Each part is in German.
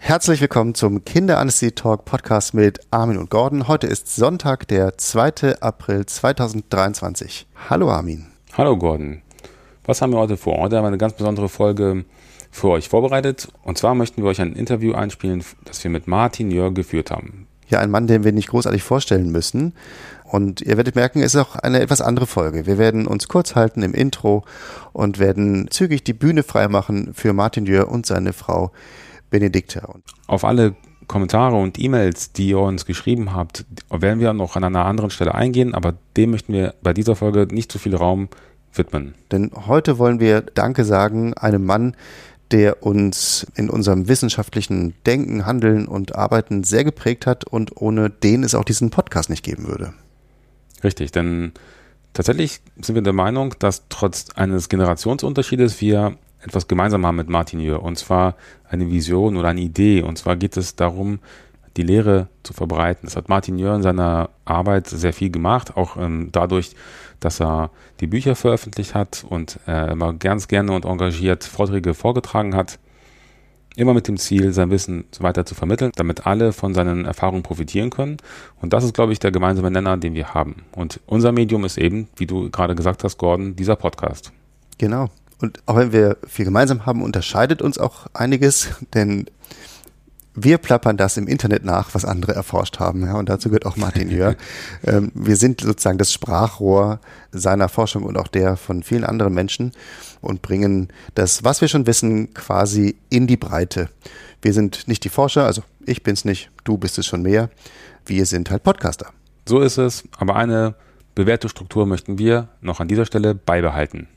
Herzlich willkommen zum Kinderanästhesie-Talk Podcast mit Armin und Gordon. Heute ist Sonntag, der 2. April 2023. Hallo Armin. Hallo Gordon. Was haben wir heute vor? Heute haben wir eine ganz besondere Folge für euch vorbereitet. Und zwar möchten wir euch ein Interview einspielen, das wir mit Martin Jör geführt haben. Ja, ein Mann, den wir nicht großartig vorstellen müssen. Und ihr werdet merken, es ist auch eine etwas andere Folge. Wir werden uns kurz halten im Intro und werden zügig die Bühne freimachen für Martin Jör und seine Frau Benedikte. Auf alle Kommentare und E-Mails, die ihr uns geschrieben habt, werden wir noch an einer anderen Stelle eingehen, aber dem möchten wir bei dieser Folge nicht zu viel Raum widmen. Denn heute wollen wir Danke sagen einem Mann, der uns in unserem wissenschaftlichen Denken, Handeln und Arbeiten sehr geprägt hat und ohne den es auch diesen Podcast nicht geben würde. Richtig, denn tatsächlich sind wir der Meinung, dass trotz eines Generationsunterschiedes wir etwas gemeinsam haben mit Martin Jör, und zwar eine Vision oder eine Idee. Und zwar geht es darum, die Lehre zu verbreiten. Das hat Martin Jör in seiner Arbeit sehr viel gemacht, auch dadurch, dass er die Bücher veröffentlicht hat und immer ganz gerne und engagiert Vorträge vorgetragen hat. Immer mit dem Ziel, sein Wissen weiter zu vermitteln, damit alle von seinen Erfahrungen profitieren können. Und das ist, glaube ich, der gemeinsame Nenner, den wir haben. Und unser Medium ist eben, wie du gerade gesagt hast, Gordon, dieser Podcast. Genau. Und auch wenn wir viel gemeinsam haben, unterscheidet uns auch einiges, denn wir plappern das im Internet nach, was andere erforscht haben. Ja, und dazu gehört auch Martin Jör. Wir sind sozusagen das Sprachrohr seiner Forschung und auch der von vielen anderen Menschen und bringen das, was wir schon wissen, quasi in die Breite. Wir sind nicht die Forscher, also ich bin's nicht, du bist es schon mehr. Wir sind halt Podcaster. So ist es, aber eine bewährte Struktur möchten wir noch an dieser Stelle beibehalten.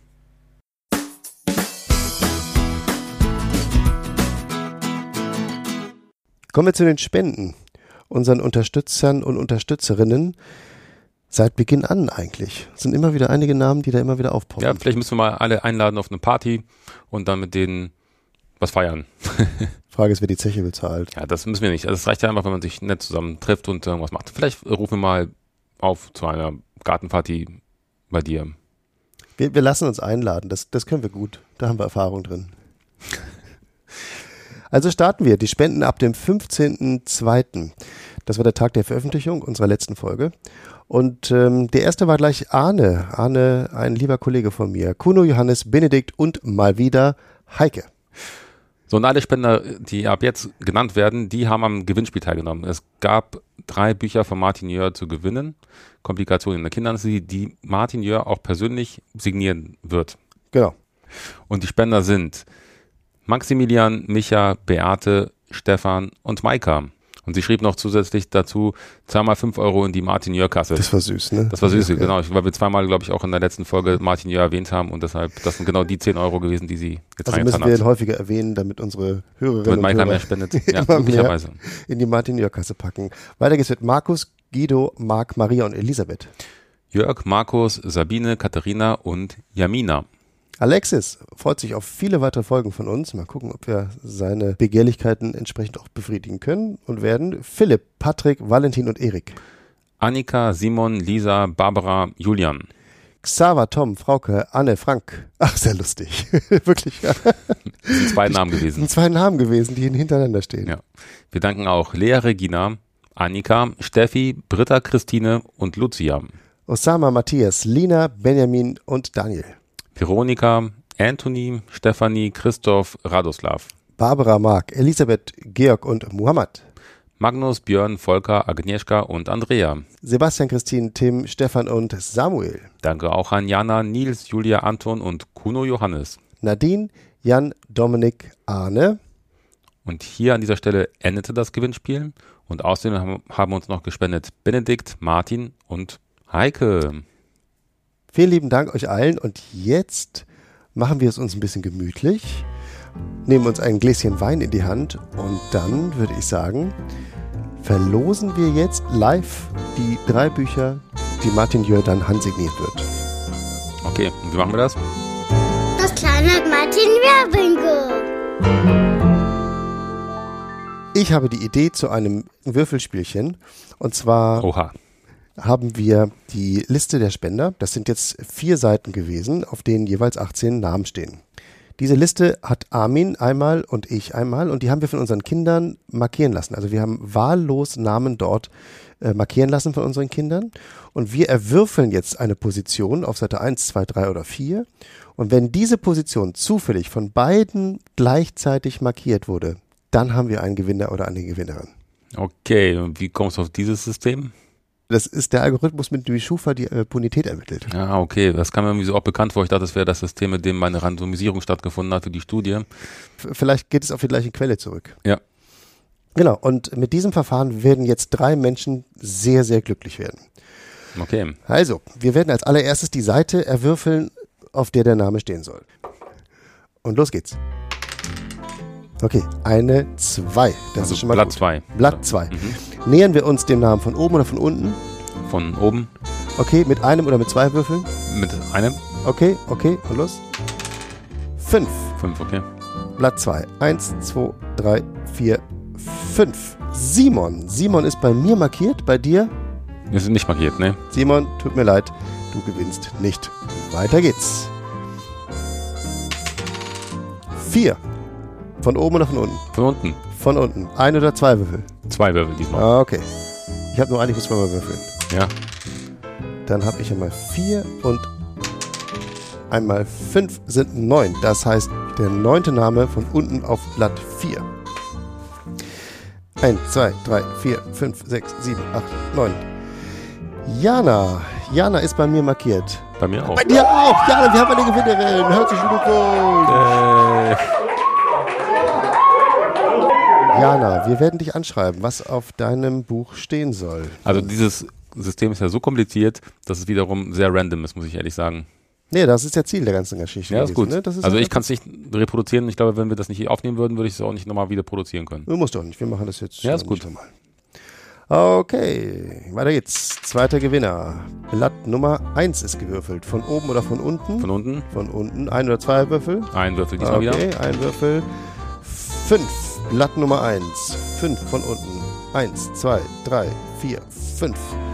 Kommen wir zu den Spenden, unseren Unterstützern und Unterstützerinnen. Seit Beginn an eigentlich. Es sind immer wieder einige Namen, die da immer wieder aufpoppen. Ja, vielleicht müssen wir mal alle einladen auf eine Party und dann mit denen was feiern. Frage ist, wer die Zeche bezahlt. Ja, das müssen wir nicht. Also es reicht ja einfach, wenn man sich nett zusammen trifft und irgendwas macht. Vielleicht rufen wir mal auf zu einer Gartenparty bei dir. Wir lassen uns einladen, das können wir gut. Da haben wir Erfahrung drin. Also starten wir die Spenden ab dem 15.02. Das war der Tag der Veröffentlichung unserer letzten Folge. Und der erste war gleich Arne. Arne, ein lieber Kollege von mir. Kuno, Johannes, Benedikt und mal wieder Heike. So, und alle Spender, die ab jetzt genannt werden, die haben am Gewinnspiel teilgenommen. Es gab 3 Bücher von Martin Jör zu gewinnen. Komplikationen in der Kinderanästhesie, die Martin Jör auch persönlich signieren wird. Genau. Und die Spender sind Maximilian, Micha, Beate, Stefan und Maika. Und sie schrieb noch zusätzlich dazu, zweimal 5 Euro in die Martin Jör-Kasse. Das war süß, ne? Das war süß, ja, genau. Weil wir zweimal, glaube ich, auch in der letzten Folge Martin Jör erwähnt haben und deshalb, das sind genau die 10 Euro gewesen, die sie getragen hat. Also müssen wir ihn häufiger erwähnen, damit unsere Hörerinnen und Maika mehr spendet. Ja, möglicherweise. In die Martin Jör-Kasse packen. Weiter geht's mit Markus, Guido, Marc, Maria und Elisabeth. Jörg, Markus, Sabine, Katharina und Jamina. Alexis freut sich auf viele weitere Folgen von uns. Mal gucken, ob wir seine Begehrlichkeiten entsprechend auch befriedigen können und werden. Philipp, Patrick, Valentin und Erik. Annika, Simon, Lisa, Barbara, Julian. Xaver, Tom, Frauke, Anne, Frank. Ach, sehr lustig. Wirklich. Ja. Das sind 2 Namen gewesen. Das sind 2 Namen gewesen, die hintereinander stehen. Ja. Wir danken auch Lea Regina, Annika, Steffi, Britta, Christine und Lucia. Osama, Matthias, Lina, Benjamin und Daniel. Veronika, Anthony, Stefanie, Christoph, Radoslav. Barbara, Marc, Elisabeth, Georg und Muhammad. Magnus, Björn, Volker, Agnieszka und Andrea. Sebastian, Christine, Tim, Stefan und Samuel. Danke auch an Jana, Nils, Julia, Anton und Kuno Johannes. Nadine, Jan, Dominik, Arne. Und hier an dieser Stelle endete das Gewinnspiel. Und außerdem haben uns noch gespendet Benedikt, Martin und Heike. Vielen lieben Dank euch allen und jetzt machen wir es uns ein bisschen gemütlich, nehmen uns ein Gläschen Wein in die Hand und dann würde ich sagen, verlosen wir jetzt live die 3 Bücher, die Martin Jör dann handsigniert wird. Okay, und wie machen wir das? Das kleine Martin Jör Bingo. Ich habe die Idee zu einem Würfelspielchen und zwar haben wir die Liste der Spender. Das sind jetzt 4 Seiten gewesen, auf denen jeweils 18 Namen stehen. Diese Liste hat Armin einmal und ich einmal und die haben wir von unseren Kindern markieren lassen. Also wir haben wahllos Namen dort markieren lassen von unseren Kindern und wir erwürfeln jetzt eine Position auf Seite 1, 2, 3 oder 4 und wenn diese Position zufällig von beiden gleichzeitig markiert wurde, dann haben wir einen Gewinner oder eine Gewinnerin. Okay, und wie kommst du auf dieses System? Das ist der Algorithmus, mit dem die Schufa die Bonität ermittelt. Ja, okay, das kam mir irgendwie so auch bekannt vor. Ich dachte, das wäre das System, mit dem meine Randomisierung stattgefunden hat für die Studie. Vielleicht geht es auf die gleiche Quelle zurück. Ja. Genau, und mit diesem Verfahren werden jetzt 3 Menschen sehr, sehr glücklich werden. Okay. Also, wir werden als allererstes die Seite erwürfeln, auf der der Name stehen soll. Und los geht's. Okay, eine 2. Das Also ist schon mal Blatt gut. 2. Blatt 2. Nähern wir uns dem Namen von oben oder von unten? Von oben Okay, mit einem oder mit 2 Würfeln? mit einem. Okay, und los. 5. 5, okay. Blatt 2. 1, 2, 3, 4, 5. Simon. Simon ist bei mir markiert, bei dir? Wir sind nicht markiert, ne? Simon, tut mir leid, du gewinnst nicht. Weiter geht's. 4. Von oben oder von unten? Von unten. Von unten. 1 oder 2 Würfel? 2 Würfel diesmal. Ah, okay. Ich habe nur einen, ich muss zweimal würfeln. Ja. Dann habe ich einmal 4 und einmal 5 sind 9. Das heißt, der 9. Name von unten auf Blatt 4. 1, 2, 3, 4, 5, 6, 7, 8, 9. Jana. Jana ist bei mir markiert. Bei mir auch. Bei dir auch. Jana, wir haben eine Gewinnerin. Herzlichen Glückwunsch. Jana, wir werden dich anschreiben, was auf deinem Buch stehen soll. Also dieses System ist ja so kompliziert, dass es wiederum sehr random ist, muss ich ehrlich sagen. Nee, das ist ja Ziel der ganzen Geschichte. Ja, ist gut. Ne? Das ist also ja ich kann es nicht reproduzieren. Ich glaube, wenn wir das nicht aufnehmen würden, würde ich es auch nicht nochmal wieder produzieren können. Du musst doch nicht, wir machen das jetzt. Ja, ist gut. Normal. Okay, weiter geht's. Zweiter Gewinner. Blatt Nummer 1 ist gewürfelt. Von oben oder von unten? Von unten. Von unten. 1 oder 2 Würfel? Ein Würfel diesmal wieder. Okay, ein Würfel. 5. Blatt Nummer 1. 5 von unten. 1, 2, 3, 4, 5.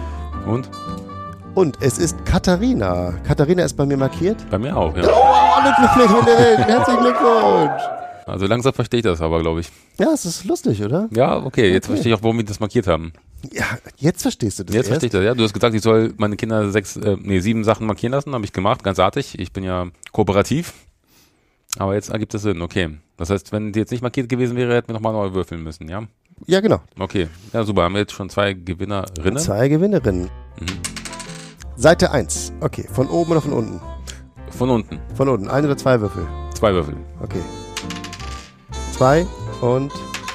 Und es ist Katharina. Katharina ist bei mir markiert. Bei mir auch, ja. Oh, eine Glückwunsch. Herzlichen Glückwunsch. Also langsam verstehe ich das aber, glaube ich. Ja, es ist lustig, oder? Ja, okay, jetzt verstehe ich auch, warum wir das markiert haben. Ja, jetzt verstehst du das. Jetzt verstehe ich das, ja. Du hast gesagt, ich soll meine Kinder 7 Sachen markieren lassen, habe ich gemacht, ganz artig. Ich bin ja kooperativ. Aber jetzt ergibt es Sinn, okay. Das heißt, wenn die jetzt nicht markiert gewesen wäre, hätten wir nochmal neu würfeln müssen, ja? Ja, genau. Okay, ja super, haben wir jetzt schon 2 Gewinnerinnen. 2 Gewinnerinnen. Seite 1. Okay, von oben oder von unten? Von unten. Von unten. 1 oder 2 Würfel? 2 Würfel. Okay. 2 und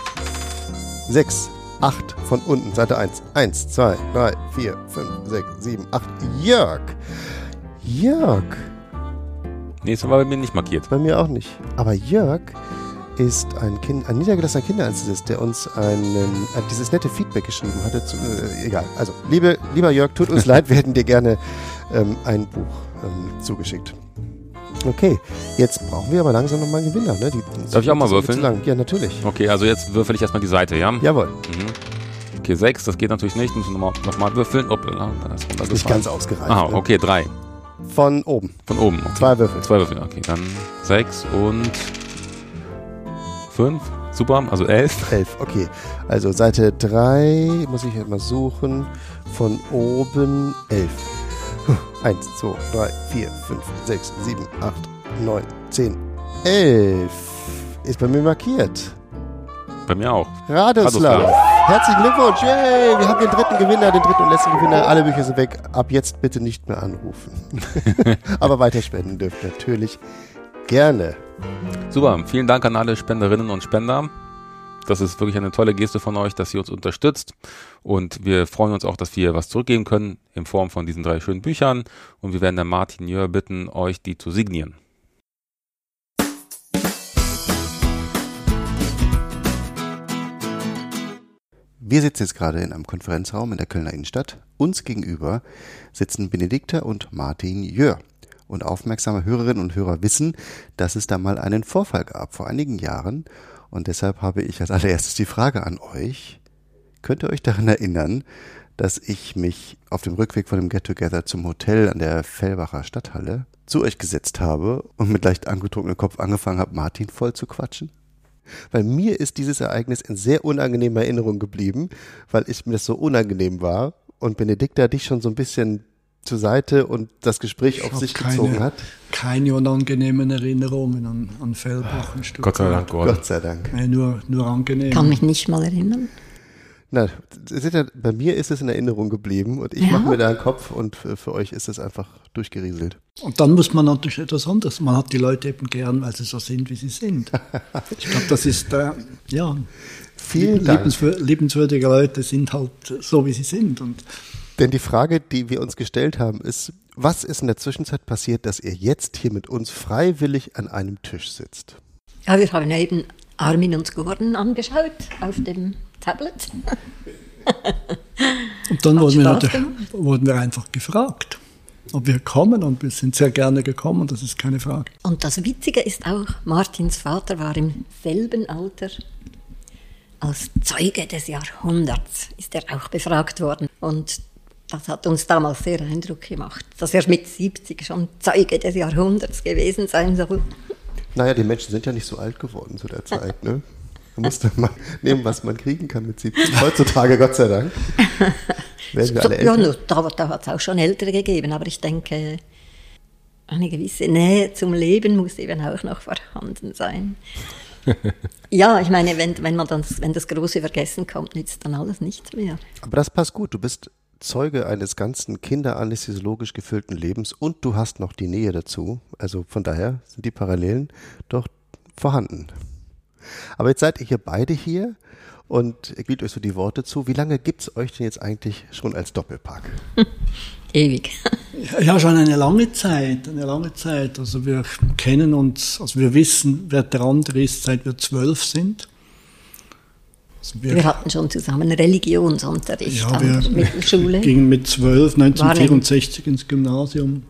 6. 8 von unten. Seite 1. 1, 2, 3, 4, 5, 6, 7, 8. Jörg. Jörg. Nächstes Mal bei mir nicht markiert. Bei mir auch nicht. Aber Jörg ist ein niedergelassener Kinderarztist, der uns dieses nette Feedback geschrieben hatte. Egal. Also, lieber Jörg, tut uns leid, wir hätten dir gerne ein Buch zugeschickt. Okay, jetzt brauchen wir aber langsam nochmal einen Gewinner. Ne? Darf ich auch mal würfeln? Ja, natürlich. Okay, also jetzt würfel ich erstmal die Seite, ja? Jawohl. Okay, 6, das geht natürlich nicht. Müssen wir nochmal würfeln. Hoppla, da ist runtergefallen. Nicht ganz ausgereicht. Ah, okay, 3. Von oben. Von oben. Okay. 2 Würfel. 2 Würfel, okay. Dann 6 und 5. Super, also 11. 11, okay. Also Seite 3, muss ich halt mal suchen. Von oben 11. 1, 2, 3, 4, 5, 6, 7, 8, 9, 10, 11. Ist bei mir markiert. Bei mir auch. Radoslav. Herzlichen Glückwunsch. Yay, wir haben den dritten und letzten Gewinner. Alle Bücher sind weg. Ab jetzt bitte nicht mehr anrufen. Aber weiterspenden dürft natürlich gerne. Super, vielen Dank an alle Spenderinnen und Spender. Das ist wirklich eine tolle Geste von euch, dass ihr uns unterstützt. Und wir freuen uns auch, dass wir was zurückgeben können in Form von diesen 3 schönen Büchern. Und wir werden den Martin Jör bitten, euch die zu signieren. Wir sitzen jetzt gerade in einem Konferenzraum in der Kölner Innenstadt. Uns gegenüber sitzen Benedikta und Martin Jör. Und aufmerksame Hörerinnen und Hörer wissen, dass es da mal einen Vorfall gab vor einigen Jahren. Und deshalb habe ich als allererstes die Frage an euch. Könnt ihr euch daran erinnern, dass ich mich auf dem Rückweg von dem Get-Together zum Hotel an der Fellbacher Stadthalle zu euch gesetzt habe und mit leicht angetrunkenem Kopf angefangen habe, Martin voll zu quatschen? Weil mir ist dieses Ereignis in sehr unangenehmer Erinnerung geblieben, weil mir das so unangenehm war und Benedikta dich schon so ein bisschen zur Seite und das Gespräch auf sich gezogen hat. Keine unangenehmen Erinnerungen an Fellbach und Stuttgart. Gott sei Dank, Gordon. Gott sei Dank. Nur angenehm. Kann mich nicht mal erinnern. Na, bei mir ist es in Erinnerung geblieben und ich mache mir da einen Kopf und für euch ist es einfach durchgerieselt. Und dann muss man natürlich etwas anderes. Man hat die Leute eben gern, weil sie so sind, wie sie sind. Ich glaube, das ist, Vielen Dank. Liebenswürdige Leute sind halt so, wie sie sind. Und Denn die Frage, die wir uns gestellt haben, ist, was ist in der Zwischenzeit passiert, dass ihr jetzt hier mit uns freiwillig an einem Tisch sitzt? Ja, wir haben eben Armin und Gordon angeschaut auf dem Tablet. Und dann Hat wurden wir einfach gefragt, ob wir kommen, und wir sind sehr gerne gekommen, das ist keine Frage. Und das Witzige ist auch, Martins Vater war im selben Alter. Als Zeuge des Jahrhunderts ist er auch befragt worden. Und das hat uns damals sehr Eindruck gemacht, dass er mit 70 schon Zeuge des Jahrhunderts gewesen sein soll. Naja, die Menschen sind ja nicht so alt geworden zu der Zeit, ne? Man muss dann mal nehmen, was man kriegen kann mit 70. Heutzutage, Gott sei Dank, werden wir alle älter. Ja, nur, da hat es auch schon Ältere gegeben, aber ich denke, eine gewisse Nähe zum Leben muss eben auch noch vorhanden sein. Ja, ich meine, wenn das große Vergessen kommt, nützt dann alles nichts mehr. Aber das passt gut. Du bist Zeuge eines ganzen kinderanästhesiologisch gefüllten Lebens und du hast noch die Nähe dazu. Also von daher sind die Parallelen doch vorhanden. Aber jetzt seid ihr hier beide hier und gilt euch so die Worte zu. Wie lange gibt es euch denn jetzt eigentlich schon als Doppelpack? Ewig. Ja, schon eine lange Zeit. Also wir kennen uns, also wir wissen, wer der andere ist, seit wir 12 sind. Also wir hatten schon zusammen Religionsunterricht an der Mittelschule. Gingen mit 12, 1964 ins Gymnasium.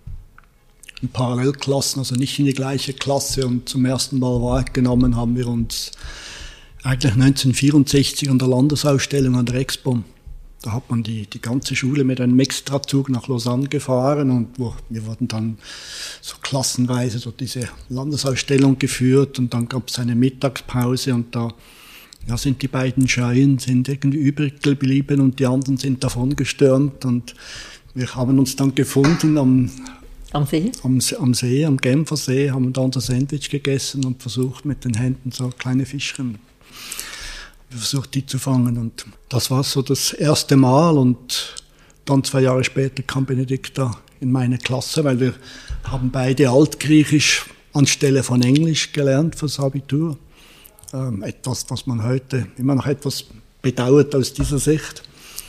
In Parallelklassen, also nicht in die gleiche Klasse. Und zum ersten Mal wahrgenommen haben wir uns eigentlich 1964 an der Landesausstellung an der Expo. Da hat man die ganze Schule mit einem Extrazug nach Lausanne gefahren und wir wurden dann so klassenweise durch diese Landesausstellung geführt und dann gab es eine Mittagspause und da sind die beiden Scheuen irgendwie übrig geblieben und die anderen sind davon gestürmt und wir haben uns dann gefunden am See, am Genfer See, haben da unser Sandwich gegessen und versucht mit den Händen so kleine Fischchen, versucht die zu fangen und das war so das erste Mal und dann 2 Jahre später kam Benedikta in meine Klasse, weil wir haben beide Altgriechisch anstelle von Englisch gelernt fürs Abitur. Etwas, was man heute immer noch etwas bedauert aus dieser Sicht.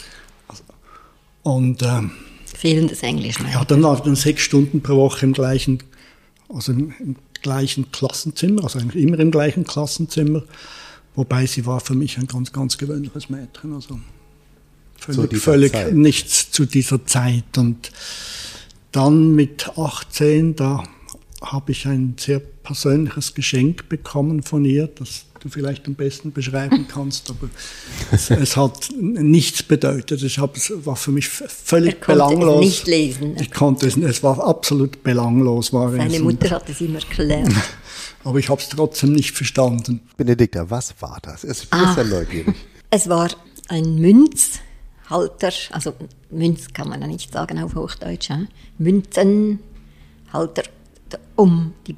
Und fehlendes Englisch. Ja, dann war dann 6 Stunden pro Woche im gleichen Klassenzimmer, also eigentlich immer im gleichen Klassenzimmer. Wobei sie war für mich ein ganz, ganz gewöhnliches Mädchen, also völlig nichts zu dieser Zeit. Und dann mit 18, da habe ich ein sehr persönliches Geschenk bekommen von ihr, das du vielleicht am besten beschreiben kannst, aber es hat nichts bedeutet. Es war für mich völlig belanglos. Es nicht lesen. Ich konnte es war absolut belanglos. Seine Mutter hat es ihm erklärt. Aber ich habe es trotzdem nicht verstanden. Benedikta, was war das? Ich bin sehr neugierig. Es war ein Münzhalter, also Münz kann man ja nicht sagen auf Hochdeutsch, Münzenhalter, um die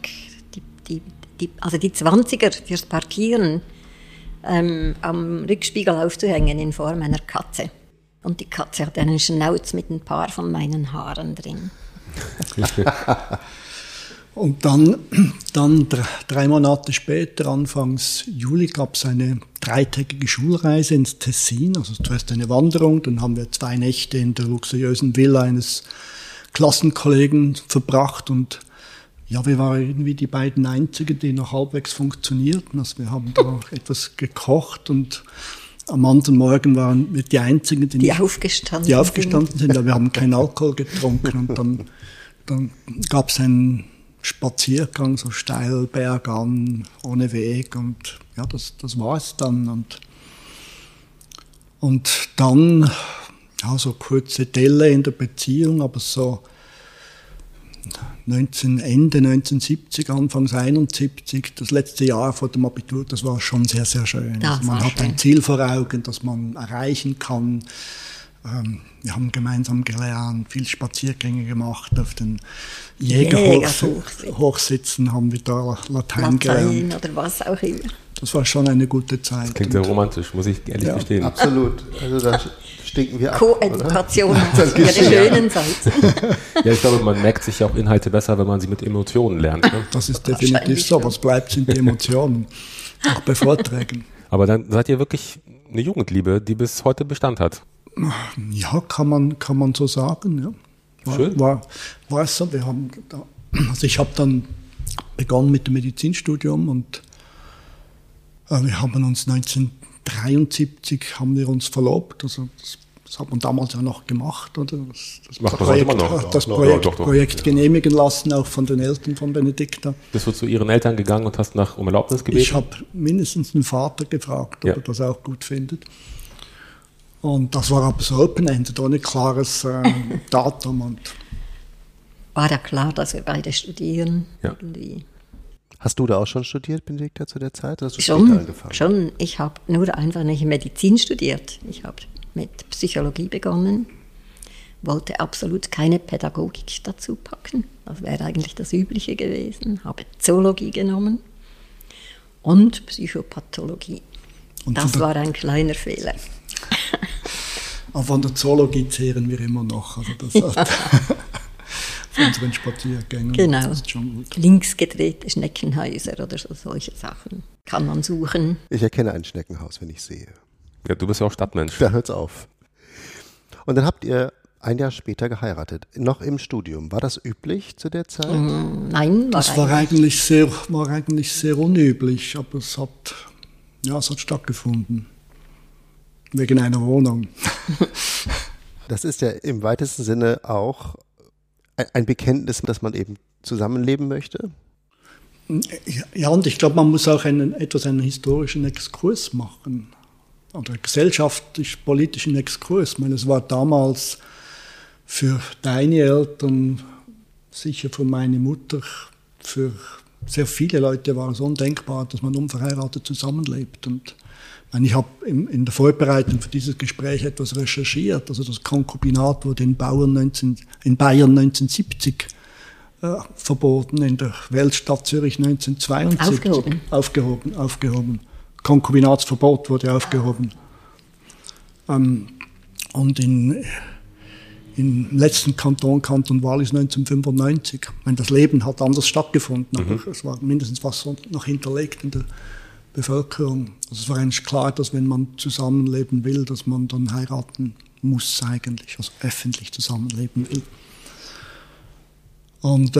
also die 20er fürs Parkieren am Rückspiegel aufzuhängen in Form einer Katze. Und die Katze hatte einen Schnauz mit ein paar von meinen Haaren drin. Und dann 3 Monate später, Anfangs Juli, gab es eine 3-tägige Schulreise ins Tessin. Also zuerst eine Wanderung, dann haben wir 2 Nächte in der luxuriösen Villa eines Klassenkollegen verbracht und ja, wir waren irgendwie die beiden Einzigen, die noch halbwegs funktionierten. Also wir haben da etwas gekocht und am anderen Morgen waren wir die Einzigen, die aufgestanden sind. Aber wir haben keinen Alkohol getrunken und dann gab es einen Spaziergang so steil bergan, ohne Weg und ja, das war es dann. Und Und dann, ja, so kurze Delle in der Beziehung, aber so Ende 1970, Anfangs 71, das letzte Jahr vor dem Abitur, das war schon sehr, sehr schön. Also man hat ein Ziel vor Augen, das man erreichen kann. Wir haben gemeinsam gelernt, viel Spaziergänge gemacht, auf den Jägerhochsitzen haben wir da Latein gelernt. Oder was auch immer. Das war schon eine gute Zeit. Das klingt sehr romantisch, muss ich ehrlich gestehen. Absolut. Also da stinken wir ab. Koedukation hat ihre schönen Seiten. Ja, ich glaube, man merkt sich ja auch Inhalte besser, wenn man sie mit Emotionen lernt. Ne? Das ist definitiv so. Was bleibt, sind die Emotionen. Auch bei Vorträgen. Aber dann seid ihr wirklich eine Jugendliebe, die bis heute Bestand hat. Ja, kann man so sagen. Ja. Schön. War es so. Ich habe dann begonnen mit dem Medizinstudium und wir haben uns 1973 haben wir uns verlobt. Also das hat man damals ja noch gemacht. Oder? Das Projekt genehmigen lassen, auch von den Eltern von Benedikta. Bist du zu ihren Eltern gegangen und hast um Erlaubnis gebeten? Ich habe mindestens den Vater gefragt, ob er das auch gut findet. Und das war aber so open-ended, ohne klares Datum. Und war ja klar, dass wir beide studieren. Ja. Hast du da auch schon studiert, Benedikta, zu der Zeit? Hast du schon. Ich habe nur einfach nicht Medizin studiert. Ich habe mit Psychologie begonnen, wollte absolut keine Pädagogik dazu packen. Das wäre eigentlich das Übliche gewesen. Habe Zoologie genommen und Psychopathologie. Und das war ein kleiner Fehler. Aber von der Zoologie zehren wir immer noch. Also das hat von unseren Spaziergängen. Genau. Das ist schon gut. Linksgedrehte Schneckenhäuser oder solche Sachen kann man suchen. Ich erkenne ein Schneckenhaus, wenn ich sehe. Ja, du bist ja auch Stadtmensch. Da hört's auf. Und dann habt ihr ein Jahr später geheiratet, noch im Studium. War das üblich zu der Zeit? Nein, das war eigentlich sehr unüblich, aber es hat stattgefunden. Wegen einer Wohnung. Das ist ja im weitesten Sinne auch ein Bekenntnis, dass man eben zusammenleben möchte? Ja, und ich glaube, man muss auch einen historischen Exkurs machen. Oder gesellschaftlich-politischen Exkurs. Ich meine, es war damals für deine Eltern, sicher für meine Mutter, für sehr viele Leute war es undenkbar, dass man unverheiratet zusammenlebt. Und ich habe in der Vorbereitung für dieses Gespräch etwas recherchiert. Also das Konkubinat wurde in Bayern 1970 verboten, in der Weltstadt Zürich 1972. Aufgehoben. Konkubinatsverbot wurde aufgehoben. Und im letzten Kanton Wallis 1995. Ich meine, das Leben hat anders stattgefunden, aber es war mindestens was noch hinterlegt in der Bevölkerung. Also es war eigentlich klar, dass wenn man zusammenleben will, dass man dann heiraten muss eigentlich, also öffentlich zusammenleben will. Und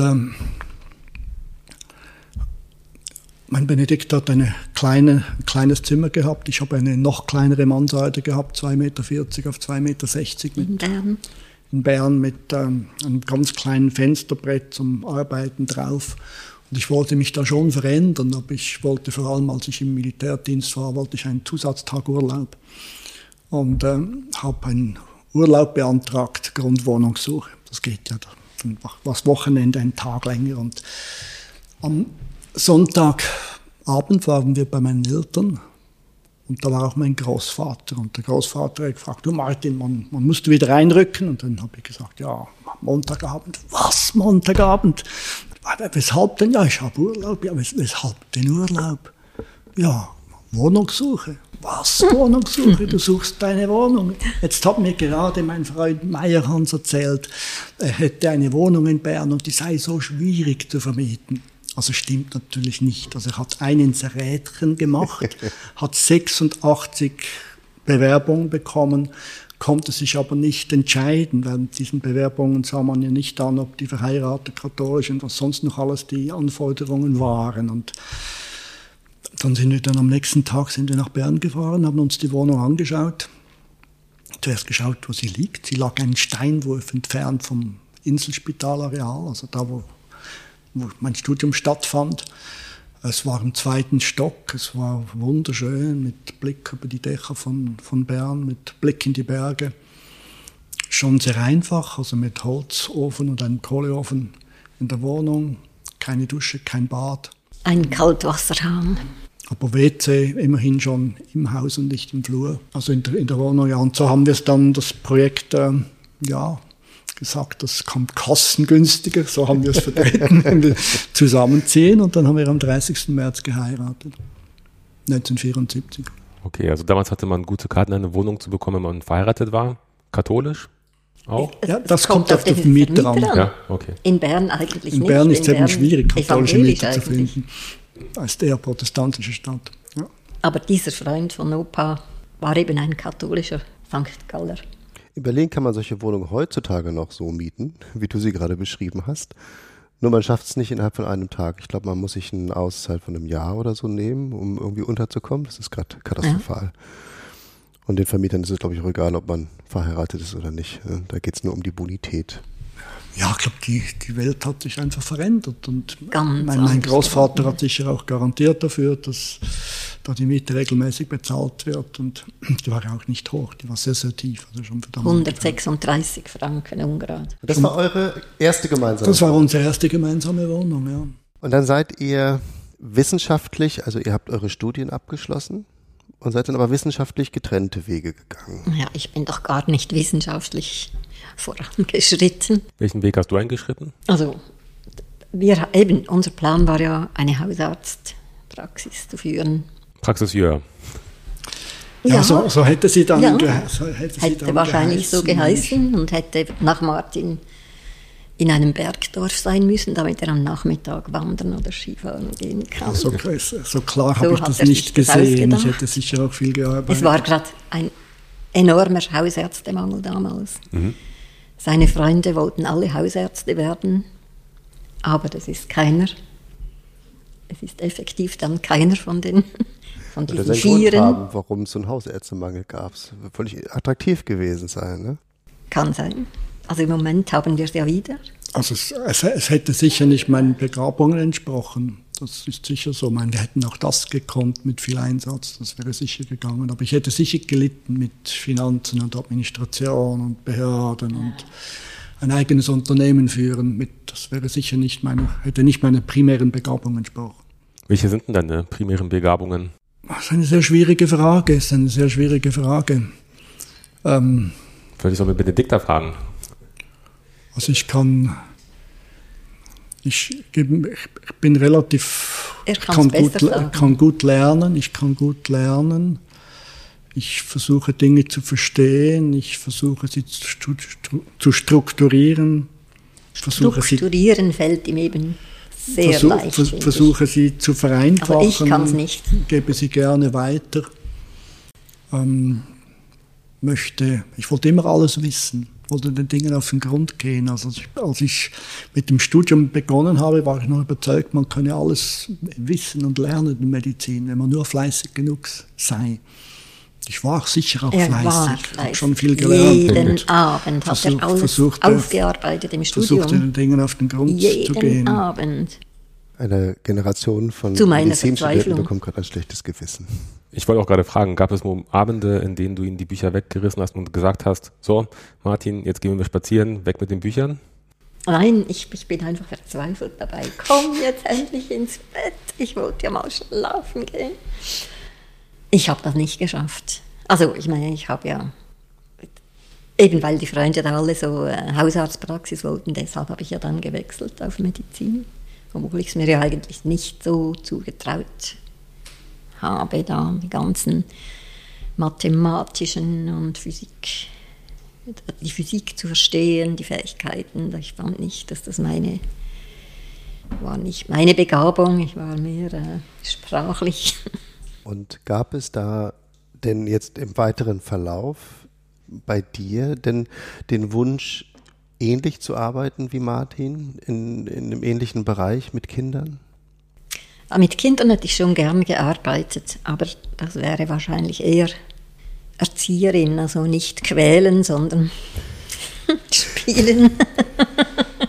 mein Benedikt hat ein kleines Zimmer gehabt. Ich habe eine noch kleinere Mansarde gehabt, 2,40 Meter auf 2,60 Meter. In Bern mit einem ganz kleinen Fensterbrett zum Arbeiten drauf. Und ich wollte mich da schon verändern, aber ich wollte vor allem, als ich im Militärdienst war, wollte ich einen Zusatztag Urlaub. Und habe einen Urlaub beantragt, Grundwohnungssuche. Das geht ja das Wochenende einen Tag länger. Und am Sonntagabend waren wir bei meinen Eltern und da war auch mein Großvater. Und der Großvater hat gefragt, du Martin, man musste wieder reinrücken. Und dann habe ich gesagt, ja, Montagabend. Was, Montagabend? Weshalb denn? Ja, ich habe Urlaub. Ja, weshalb den Urlaub? Ja, Wohnungssuche. Was, Wohnungssuche? Du suchst deine Wohnung. Jetzt hat mir gerade mein Freund Meyerhans erzählt, er hätte eine Wohnung in Bern und die sei so schwierig zu vermieten. Also stimmt natürlich nicht. Also er hat einen Rädchen gemacht, hat 86 Bewerbungen bekommen, konnte sich aber nicht entscheiden. Während diesen Bewerbungen sah man ja nicht an, ob die verheiratet, katholisch und was sonst noch alles die Anforderungen waren. Und dann sind wir am nächsten Tag nach Bern gefahren, haben uns die Wohnung angeschaut. Zuerst geschaut, wo sie liegt. Sie lag einen Steinwurf entfernt vom Inselspitalareal, also da, wo mein Studium stattfand. Es war im 2. Stock, es war wunderschön mit Blick über die Dächer von Bern, mit Blick in die Berge. Schon sehr einfach, also mit Holzofen und einem Kohleofen in der Wohnung, keine Dusche, kein Bad. Ein Kaltwasserhahn. Aber WC immerhin schon im Haus und nicht im Flur, also in der Wohnung. Ja. Und so haben wir es dann, das Projekt, gesagt, das kommt kostengünstiger, so haben wir es vertreten, wenn wir zusammenziehen. Und dann haben wir am 30. März geheiratet, 1974. Okay, also damals hatte man gute Karten, eine Wohnung zu bekommen, wenn man verheiratet war. Katholisch auch? Ja, das kommt auf den Mieter an. Ja, okay. In Bern eigentlich nicht. In Bern ist es eben schwierig, katholische Mieter zu eigentlich finden. Als eher protestantische Stadt. Ja. Aber dieser Freund von Opa war eben ein katholischer St. Galler. In Berlin kann man solche Wohnungen heutzutage noch so mieten, wie du sie gerade beschrieben hast. Nur man schafft es nicht innerhalb von einem Tag. Ich glaube, man muss sich eine Auszeit von einem Jahr oder so nehmen, um irgendwie unterzukommen. Das ist gerade katastrophal. Ja. Und den Vermietern ist es, glaube ich, auch egal, ob man verheiratet ist oder nicht. Da geht es nur um die Bonität. Ja, ich glaube, die Welt hat sich einfach verändert. Und Ganz mein Großvater hat sicher auch garantiert dafür, dass da die Miete regelmäßig bezahlt wird. Und die war ja auch nicht hoch, die war sehr, sehr tief. Also schon 136 Franken ungerade. Das war eure erste gemeinsame Wohnung? Das war unsere erste gemeinsame Wohnung, ja. Und dann seid ihr wissenschaftlich, also ihr habt eure Studien abgeschlossen und seid dann aber wissenschaftlich getrennte Wege gegangen. Ja, ich bin doch gar nicht wissenschaftlich vorangeschritten. Welchen Weg hast du eingeschritten? Also, unser Plan war ja, eine Hausarztpraxis zu führen. Praxis Jör. Ja, so hätte sie dann, hätte wahrscheinlich so geheißen und hätte nach Martin in einem Bergdorf sein müssen, damit er am Nachmittag wandern oder Skifahren gehen kann. So klar habe ich das nicht gesehen. Ich hätte sicher auch viel gearbeitet. Es war gerade ein enormer Hausärztemangel damals. Mhm. Seine Freunde wollten alle Hausärzte werden, aber das ist keiner. Es ist effektiv dann keiner von diesen Vieren. Haben, warum es so einen Hausärztemangel gab. Es wird völlig attraktiv gewesen sein, ne? Kann sein. Also im Moment haben wir es ja wieder. Also es hätte sicher nicht meinen Begabungen entsprochen. Das ist sicher so. Wir hätten auch das gekonnt mit viel Einsatz. Das wäre sicher gegangen. Aber ich hätte sicher gelitten mit Finanzen und Administration und Behörden und ein eigenes Unternehmen führen. Das wäre sicher hätte nicht meiner primären Begabung entsprochen. Welche sind denn deine primären Begabungen? Das ist eine sehr schwierige Frage. Würde ich so mit Benedikta fragen. Also ich bin relativ, ich kann gut lernen. Ich versuche Dinge zu verstehen, ich versuche sie zu strukturieren. Strukturieren fällt ihm eben sehr leicht. Versuche sie zu vereinfachen. Aber ich kann es nicht. Gebe sie gerne weiter. Ich wollte immer alles wissen, wollte den Dingen auf den Grund gehen. Also als ich mit dem Studium begonnen habe, war ich noch überzeugt, man könne alles wissen und lernen in Medizin, wenn man nur fleißig genug sei. Ich war sicher auch fleißig, habe schon viel gelernt. Jeden Abend hat er alles aufgearbeitet im Studium. Versuchte den Dingen auf den Grund zu gehen. Jeden Abend. Eine Generation von Medizinstudenten bekommt gerade ein schlechtes Gewissen. Ich wollte auch gerade fragen, gab es Abende, in denen du ihnen die Bücher weggerissen hast und gesagt hast, so Martin, jetzt gehen wir spazieren, weg mit den Büchern? Nein, ich bin einfach verzweifelt dabei. Komm jetzt endlich ins Bett, ich wollte ja mal schlafen gehen. Ich habe das nicht geschafft. Also ich meine, ich habe ja, eben weil die Freunde da alle so Hausarztpraxis wollten, deshalb habe ich ja dann gewechselt auf Medizin. Obwohl ich es mir ja eigentlich nicht so zugetraut habe, da die ganzen mathematischen und die Physik zu verstehen, die Fähigkeiten. Ich fand nicht, dass das war nicht meine Begabung, ich war mehr sprachlich. Und gab es da denn jetzt im weiteren Verlauf bei dir denn den Wunsch, ähnlich zu arbeiten wie Martin, in einem ähnlichen Bereich mit Kindern? Mit Kindern hätte ich schon gern gearbeitet, aber das wäre wahrscheinlich eher Erzieherin, also nicht quälen, sondern spielen.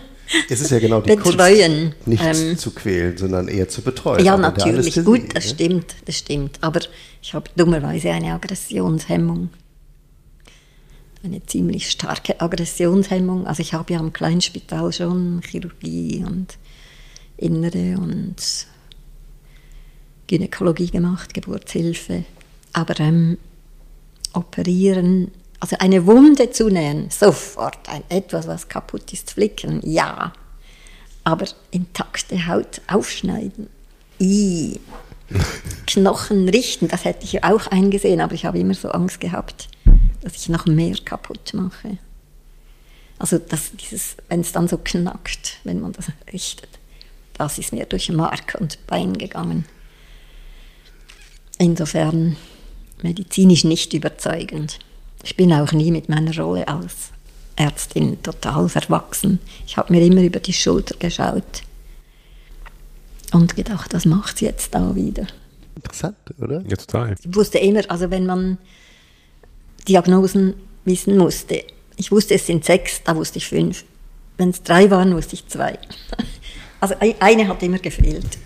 Es ist ja genau die betreuen. Kunst, nicht zu quälen, sondern eher zu betreuen. Ja, natürlich. Gut, das stimmt. Aber ich habe dummerweise eine Aggressionshemmung. Eine ziemlich starke Aggressionshemmung. Also ich habe ja am Kleinspital schon Chirurgie und Innere und Gynäkologie gemacht, Geburtshilfe. Aber operieren, also eine Wunde zu nähen, sofort, etwas, was kaputt ist, flicken, ja. Aber intakte Haut aufschneiden, Knochen richten, das hätte ich auch eingesehen, aber ich habe immer so Angst gehabt, dass ich noch mehr kaputt mache. Also wenn es dann so knackt, wenn man das richtet, das ist mir durch Mark und Bein gegangen. Insofern medizinisch nicht überzeugend. Ich bin auch nie mit meiner Rolle als Ärztin total verwachsen. Ich habe mir immer über die Schulter geschaut und gedacht, das macht sie jetzt da wieder. Interessant, oder? Ja, total. Ich wusste immer, also wenn man Diagnosen wissen musste, ich wusste, es sind 6, da wusste ich 5. Wenn es 3 waren, wusste ich 2. Also eine hat immer gefehlt.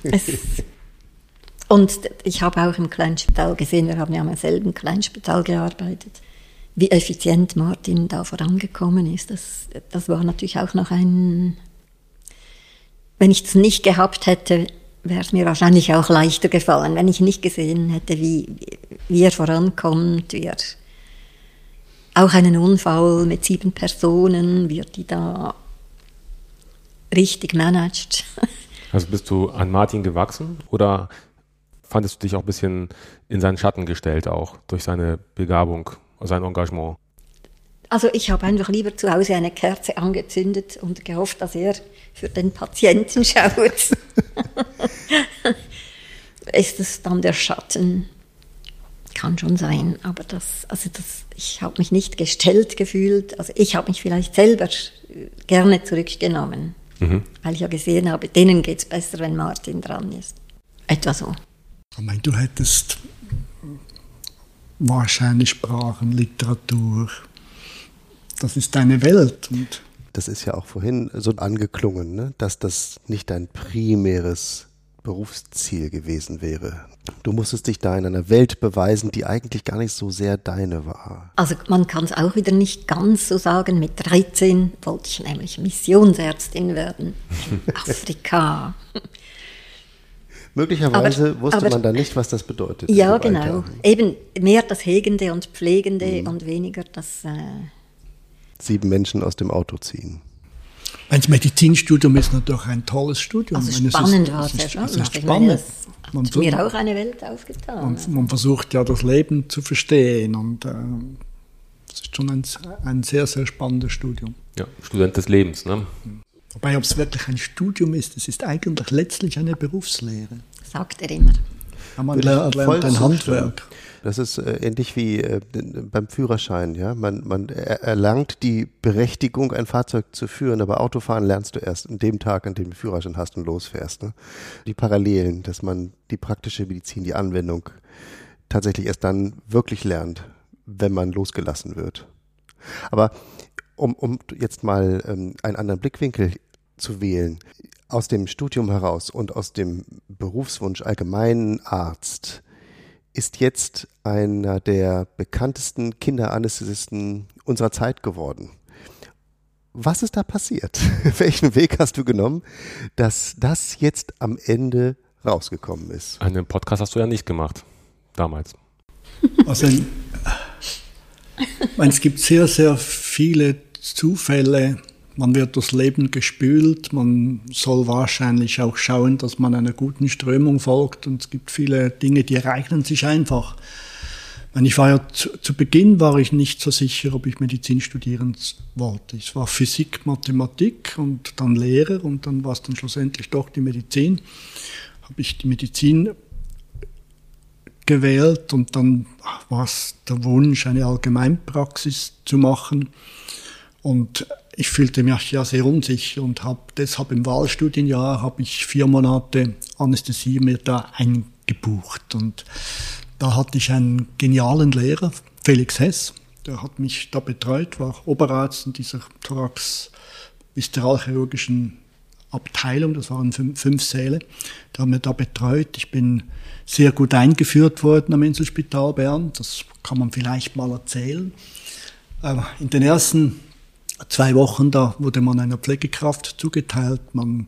Und ich habe auch im Kleinspital gesehen, wir haben ja am selben Kleinspital gearbeitet, wie effizient Martin da vorangekommen ist. Das war natürlich auch noch wenn ich es nicht gehabt hätte, wäre es mir wahrscheinlich auch leichter gefallen, wenn ich nicht gesehen hätte, wie er vorankommt, wie er auch einen Unfall mit 7 Personen, wie er die da richtig managt. Also bist du an Martin gewachsen oder fandest du dich auch ein bisschen in seinen Schatten gestellt, auch durch seine Begabung, sein Engagement? Also ich habe einfach lieber zu Hause eine Kerze angezündet und gehofft, dass er für den Patienten schaut. Ist es dann der Schatten? Kann schon sein, aber ich habe mich nicht gestellt gefühlt. Also ich habe mich vielleicht selber gerne zurückgenommen, weil ich ja gesehen habe, denen geht es besser, wenn Martin dran ist. Etwa so. Ich meine, du hättest wahrscheinlich Sprachen, Literatur, das ist deine Welt. Und das ist ja auch vorhin so angeklungen, ne? Dass das nicht dein primäres Berufsziel gewesen wäre. Du musstest dich da in einer Welt beweisen, die eigentlich gar nicht so sehr deine war. Also man kann es auch wieder nicht ganz so sagen. Mit 13 wollte ich nämlich Missionsärztin werden. In Afrika. Möglicherweise wusste man da nicht, was das bedeutet. Ja, genau. Eben mehr das Hegende und Pflegende und weniger das 7 Menschen aus dem Auto ziehen. Das Medizinstudium ist natürlich ein tolles Studium. Also spannend war es ja schon. Es ist spannend. Das hat mir auch eine Welt aufgetan. Man versucht ja das Leben zu verstehen und es ist schon ein sehr, sehr spannendes Studium. Ja, Student des Lebens, ne? Wobei, ob es wirklich ein Studium ist, es ist eigentlich letztlich eine Berufslehre. Sagt er immer. Ja, man lernt ein Handwerk. Das ist ähnlich wie beim Führerschein. Ja? Man erlangt die Berechtigung, ein Fahrzeug zu führen, aber Autofahren lernst du erst an dem Tag, an dem du Führerschein hast und losfährst. Ne? Die Parallelen, dass man die praktische Medizin, die Anwendung tatsächlich erst dann wirklich lernt, wenn man losgelassen wird. Aber um jetzt mal einen anderen Blickwinkel zu wählen, aus dem Studium heraus und aus dem Berufswunsch Allgemeinarzt ist jetzt einer der bekanntesten Kinderanästhesisten unserer Zeit geworden. Was ist da passiert? Welchen Weg hast du genommen, dass das jetzt am Ende rausgekommen ist? Einen Podcast hast du ja nicht gemacht, damals. Also es gibt sehr, sehr viele Zufälle. Man wird durchs Leben gespült, man soll wahrscheinlich auch schauen, dass man einer guten Strömung folgt und es gibt viele Dinge, die ereignen sich einfach. Ich war ja zu Beginn war ich nicht so sicher, ob ich Medizin studieren wollte. Ich war Physik, Mathematik und dann Lehrer und dann war es dann schlussendlich doch die Medizin. Habe ich die Medizin gewählt und dann war es der Wunsch, eine Allgemeinpraxis zu machen. Und ich fühlte mich ja sehr unsicher und habe deshalb im Wahlstudienjahr 4 Monate Anästhesie mir da eingebucht. Und da hatte ich einen genialen Lehrer, Felix Hess, der hat mich da betreut, war Oberarzt in dieser viszeralchirurgischen Abteilung, das waren 5 Säle, die haben wir da betreut. Ich bin sehr gut eingeführt worden am Inselspital Bern, das kann man vielleicht mal erzählen. In den ersten 2 Wochen, da wurde man einer Pflegekraft zugeteilt, man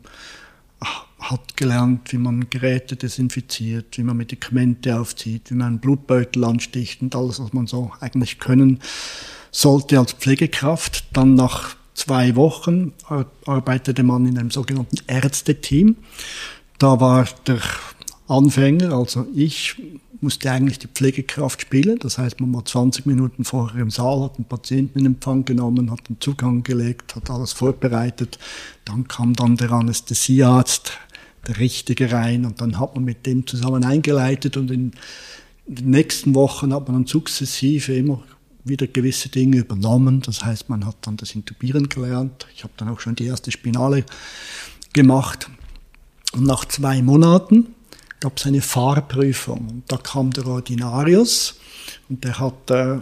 hat gelernt, wie man Geräte desinfiziert, wie man Medikamente aufzieht, wie man einen Blutbeutel ansticht und alles, was man so eigentlich können sollte als Pflegekraft. Dann nach 2 Wochen arbeitete man in einem sogenannten Ärzteteam. Da war der Anfänger, also ich, musste eigentlich die Pflegekraft spielen. Das heißt, man war 20 Minuten vorher im Saal, hat einen Patienten in Empfang genommen, hat den Zugang gelegt, hat alles vorbereitet. Dann kam dann der Anästhesiearzt, der Richtige, rein, und dann hat man mit dem zusammen eingeleitet, und in den nächsten Wochen hat man dann sukzessive immer wieder gewisse Dinge übernommen. Das heißt, man hat dann das Intubieren gelernt. Ich habe dann auch schon die erste Spinale gemacht. Und nach 2 Monaten gab es eine Fahrprüfung. Und da kam der Ordinarius und der hat 2,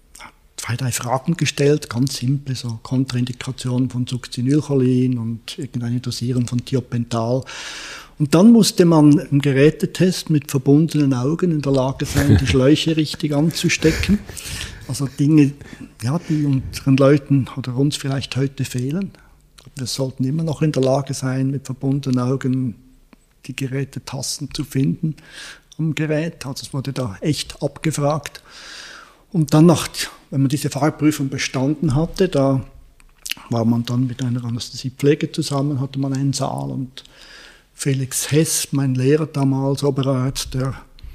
3 Fragen gestellt, ganz simple, so Kontraindikationen von Succinylcholin und irgendeine Dosierung von Thiopental. Und dann musste man im Gerätetest mit verbundenen Augen in der Lage sein, die Schläuche richtig anzustecken. Also Dinge, ja, die unseren Leuten oder uns vielleicht heute fehlen. Wir sollten immer noch in der Lage sein, mit verbundenen Augen die Gerätetasten zu finden am Gerät. Also es wurde da echt abgefragt. Und dann wenn man diese Fahrprüfung bestanden hatte, da war man dann mit einer Anästhesiepflege zusammen, hatte man einen Saal, und Felix Hess, mein Lehrer damals, Oberarzt, der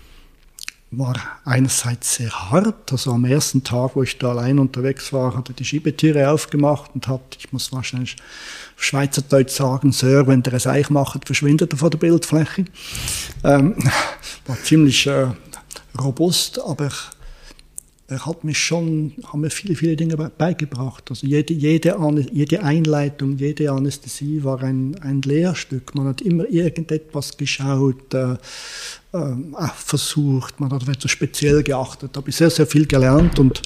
war einerseits sehr hart. Also am ersten Tag, wo ich da allein unterwegs war, hat er die Schiebetüre aufgemacht und hat, ich muss wahrscheinlich Schweizerdeutsch sagen, Sir, wenn der es euch macht, verschwindet er vor der Bildfläche. War ziemlich robust, aber er hat haben mir viele, viele Dinge beigebracht. Also jede Einleitung, jede Anästhesie war ein Lehrstück. Man hat immer irgendetwas geschaut, versucht, man hat auf etwas speziell geachtet. Da habe ich sehr, sehr viel gelernt, und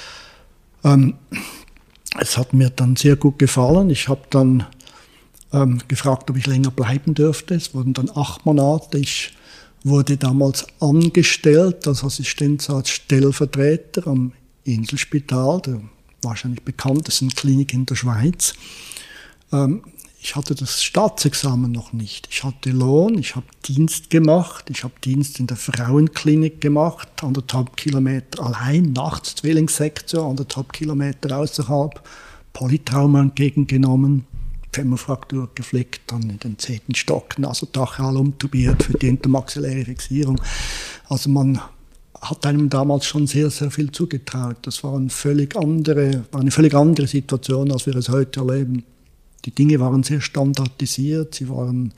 es hat mir dann sehr gut gefallen. Ich habe dann gefragt, ob ich länger bleiben dürfte. Es wurden dann 8 Monate. Ich wurde damals angestellt als Assistenzarzt-Stellvertreter am Inselspital, der wahrscheinlich bekanntesten Klinik in der Schweiz. Ich hatte das Staatsexamen noch nicht. Ich hatte Lohn, ich habe Dienst gemacht, ich habe Dienst in der Frauenklinik gemacht, 1,5 Kilometer allein, nachts Zwillingssektion, 1,5 Kilometer außerhalb, Polytrauma entgegengenommen, Femorfraktur geflickt, dann in den 10. Stock, nasotracheal umtubiert für die intermaxilläre Fixierung. Also man hat einem damals schon sehr, sehr viel zugetraut. Das war eine völlig andere Situation, als wir es heute erleben. Die Dinge waren sehr standardisiert, sie waren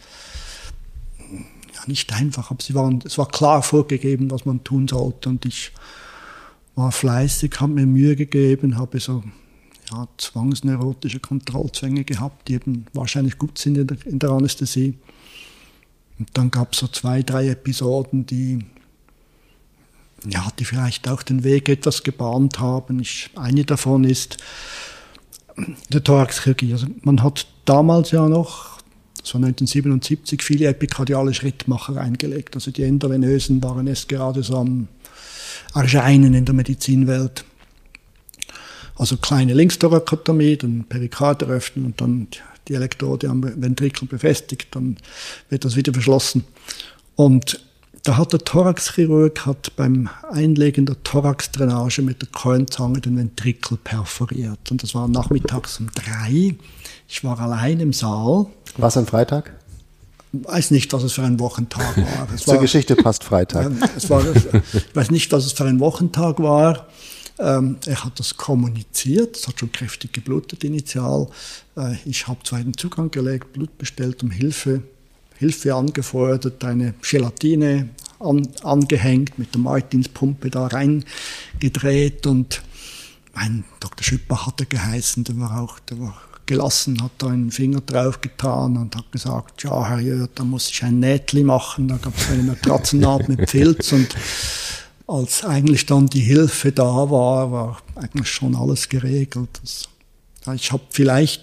nicht einfach, aber es war klar vorgegeben, was man tun sollte, und ich war fleißig, habe mir Mühe gegeben, habe so zwangsneurotische Kontrollzwänge gehabt, die eben wahrscheinlich gut sind in der Anästhesie. Und dann gab es so 2, 3 Episoden, die vielleicht auch den Weg etwas gebahnt haben. Eine davon ist der Thoraxchirurgie. Also man hat damals ja noch, das war 1977, viele epikardiale Schrittmacher eingelegt. Also die Endovenösen waren erst gerade so am Erscheinen in der Medizinwelt. Also kleine Linksthorakotomie, dann Perikard eröffnen und dann die Elektrode am Ventrikel befestigt, dann wird das wieder verschlossen. Und da hat der Thoraxchirurg beim Einlegen der Thoraxdrainage mit der Keulenzange den Ventrikel perforiert. Und das war nachmittags um 3. Ich war allein im Saal. War es ein Freitag? Ich weiß nicht, was es für ein Wochentag war. Zur Geschichte passt Freitag. Ich weiß nicht, was es für ein Wochentag war. Er hat das kommuniziert, es hat schon kräftig geblutet initial. Ich habe zwar den Zugang gelegt, Blut bestellt, um Hilfe angefordert, eine Gelatine angehängt, mit der Martinspumpe da reingedreht, und mein Dr. Schüpper hatte geheißen, der war gelassen, hat da einen Finger drauf getan und hat gesagt, ja, Herr Jörg, da muss ich ein Nähtli machen, da gab es eine Matratzennaht mit Filz, und als eigentlich dann die Hilfe da war eigentlich schon alles geregelt. Ich habe vielleicht das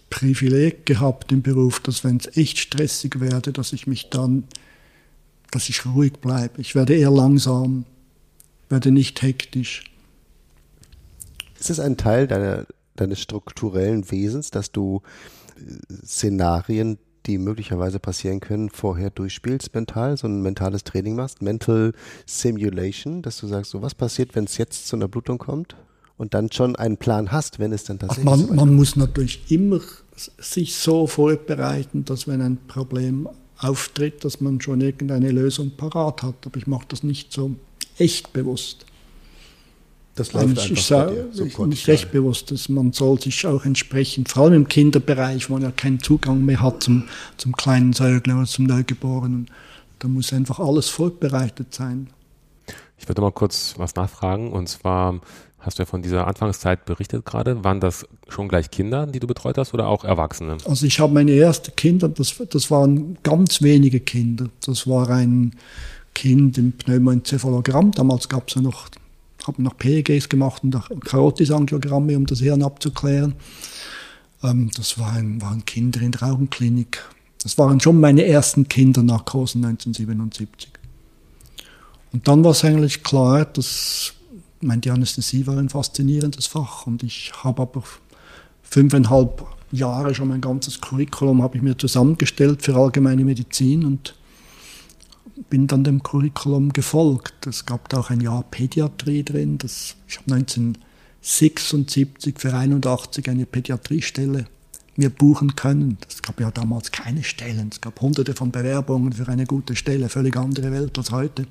Privileg gehabt im Beruf, dass wenn es echt stressig werde, dass ich ruhig bleibe. Ich werde eher langsam, werde nicht hektisch. Ist es ein Teil deines strukturellen Wesens, dass du Szenarien, die möglicherweise passieren können, vorher durchspielst mental, so ein mentales Training machst, Mental Simulation, dass du sagst, so was passiert, wenn es jetzt zu einer Blutung kommt und dann schon einen Plan hast, wenn es dann tatsächlich man muss natürlich immer sich so vorbereiten, dass wenn ein Problem auftritt, dass man schon irgendeine Lösung parat hat. Aber ich mache das nicht so echt bewusst. Das läuft einfach nicht recht bewusst, dass man soll sich auch entsprechend, vor allem im Kinderbereich, wo man ja keinen Zugang mehr hat zum kleinen Säugling oder zum Neugeborenen, da muss einfach alles vorbereitet sein. Ich würde mal kurz was nachfragen, und zwar hast du ja von dieser Anfangszeit berichtet gerade. Waren das schon gleich Kinder, die du betreut hast, oder auch Erwachsene? Also ich habe meine ersten Kinder, das waren ganz wenige Kinder. Das war ein Kind im Pneumoenzephalogramm, damals gab es ja noch, habe noch PEGs gemacht und Karotisangiogramme, um das Hirn abzuklären. Das waren Kinder in der Augenklinik. Das waren schon meine ersten Kindernarkosen 1977. Und dann war es eigentlich klar, dass die Anästhesie war ein faszinierendes Fach. Und ich habe aber 5,5 Jahre schon mein ganzes Curriculum habe ich mir zusammengestellt für allgemeine Medizin und bin dann dem Curriculum gefolgt. Es gab da auch ein Jahr Pädiatrie drin. Ich habe 1976 für 81 eine Pädiatriestelle mir buchen können. Es gab ja damals keine Stellen. Es gab hunderte von Bewerbungen für eine gute Stelle, völlig andere Welt als heute.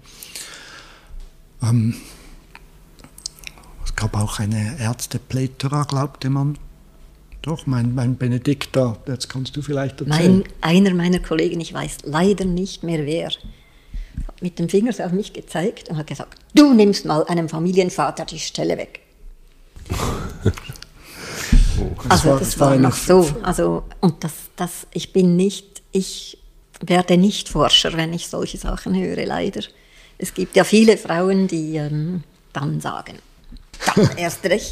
Es gab auch eine Ärzteplethora, glaubte man. Doch, mein Benedikta, jetzt kannst du vielleicht erzählen. Einer meiner Kollegen, ich weiß leider nicht mehr wer, hat mit dem Finger auf mich gezeigt und hat gesagt, du nimmst mal einem Familienvater die Stelle weg. Das war noch so. Also, und ich werde nicht Forscher, wenn ich solche Sachen höre, leider. Es gibt ja viele Frauen, die dann sagen, dann erst recht.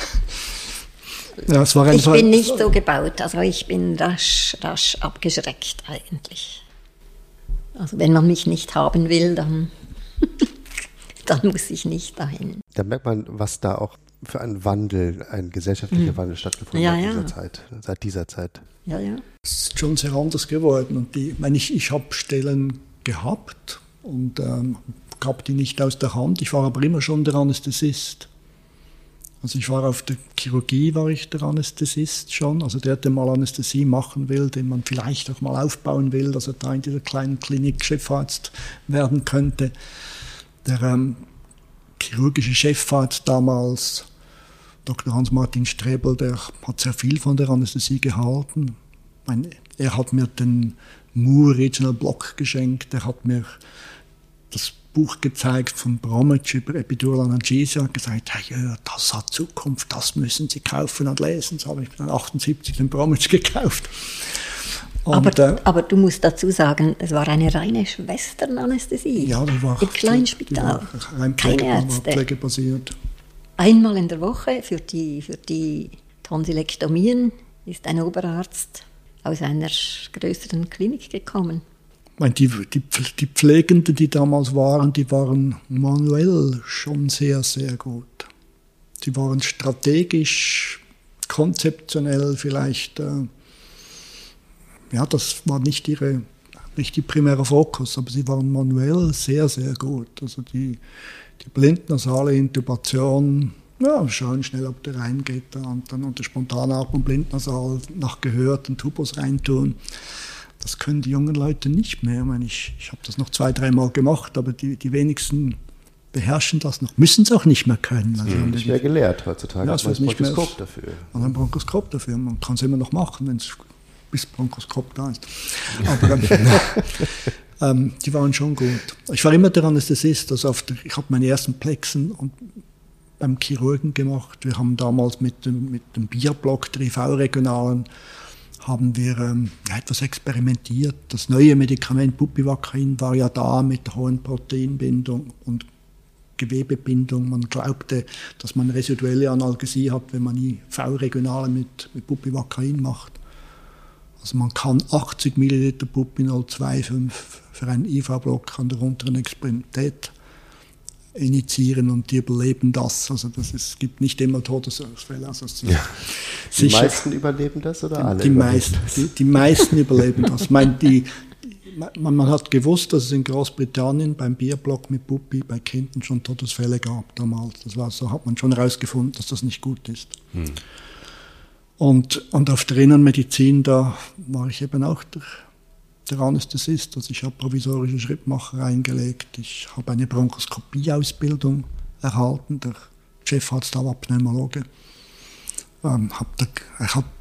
Ja, ich bin nicht so gebaut, also ich bin rasch abgeschreckt eigentlich. Also wenn man mich nicht haben will, dann muss ich nicht dahin. Da merkt man, was da auch für ein gesellschaftlicher Wandel stattgefunden hat seit dieser Zeit. Ja, ja. Es ist schon sehr anders geworden. Und ich habe Stellen gehabt und gab die nicht aus der Hand. Ich war aber immer schon der Anästhesist. Also ich war auf der Chirurgie, war ich der Anästhesist schon. Also der mal Anästhesie machen will, den man vielleicht auch mal aufbauen will, dass er da in dieser kleinen Klinik Chefarzt werden könnte. Der chirurgische Chefarzt damals, Dr. Hans-Martin Strebel, der hat sehr viel von der Anästhesie gehalten. Er hat mir den Moore Regional Block geschenkt, er hat mir das Buch gezeigt von Bromwich über Epidural Analgesia und gesagt, hey, ja, das hat Zukunft, das müssen Sie kaufen und lesen. So habe ich dann 78 den Bromwich gekauft. Und, aber du musst dazu sagen, es war eine reine Schwesternanästhesie. Ja, die war im Kleinspital. Keine Ärzte. Pflegebasiert. Einmal in der Woche für die Tonsillektomien ist ein Oberarzt aus einer größeren Klinik gekommen. Die Pflegenden, die damals waren, die waren manuell schon sehr, sehr gut. Sie waren strategisch, konzeptionell vielleicht, das war nicht ihr primärer Fokus, aber sie waren manuell sehr, sehr gut. Also die blindnasale Intubation, schauen schnell, ob der reingeht da und dann unter Spontanatmung blindnasal nach Gehör den Tubus reintun. Das können die jungen Leute nicht mehr. Ich habe das noch 2-3 Mal gemacht, aber die wenigsten beherrschen das noch, müssen es auch nicht mehr können. Also nicht mehr gelehrt heutzutage. Ja, es wird nicht mehr dafür. Man hat ein Bronchoskop dafür. Man kann es immer noch machen, bis Bronchoskop da ist. Aber die waren schon gut. Ich war immer der Anästhesist. Also ich habe meine ersten Plexen beim Chirurgen gemacht. Wir haben damals mit dem Bierblock, der IV-Regionalen, haben wir etwas experimentiert. Das neue Medikament Bupivacain war ja da mit der hohen Proteinbindung und Gewebebindung. Man glaubte, dass man residuelle Analgesie hat, wenn man IV-Regionale mit Bupivacain macht. Also man kann 80 Milliliter Pupinol 2,5 für einen IV-Block an der unteren Extremität initiieren und die überleben das. Also es gibt nicht immer Todesfälle. Also die meisten überleben das oder alle? Die meisten überleben das. Ich meine, man hat gewusst, dass es in Großbritannien beim Bierblock mit Pupi bei Kindern schon Todesfälle gab damals. So hat man schon herausgefunden, dass das nicht gut ist. Und auf der Innenmedizin, da war ich eben auch der Anästhesist. Also ich habe provisorische Schrittmacher eingelegt. Ich habe eine Bronchoskopie-Ausbildung erhalten. Der Chefarzt war Pneumologe. Ich habe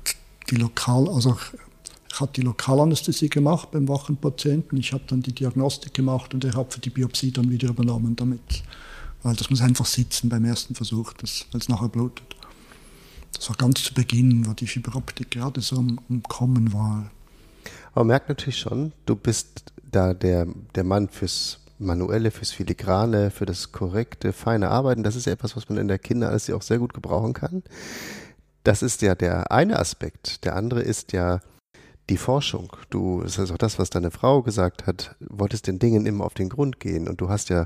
die Lokalanästhesie gemacht beim wachen Patienten. Ich habe dann die Diagnostik gemacht und er hat für die Biopsie dann wieder übernommen damit. Weil das muss einfach sitzen beim ersten Versuch, weil es nachher blutet. Das war ganz zu Beginn, wo die Fiberoptik gerade so am Kommen war. Aber man merkt natürlich schon, du bist da der Mann fürs Manuelle, fürs Filigrane, für das korrekte, feine Arbeiten. Das ist ja etwas, was man in der Kinderanästhesie auch sehr gut gebrauchen kann. Das ist ja der eine Aspekt. Der andere ist ja die Forschung. Das ist auch das, was deine Frau gesagt hat, wolltest den Dingen immer auf den Grund gehen. Und du hast ja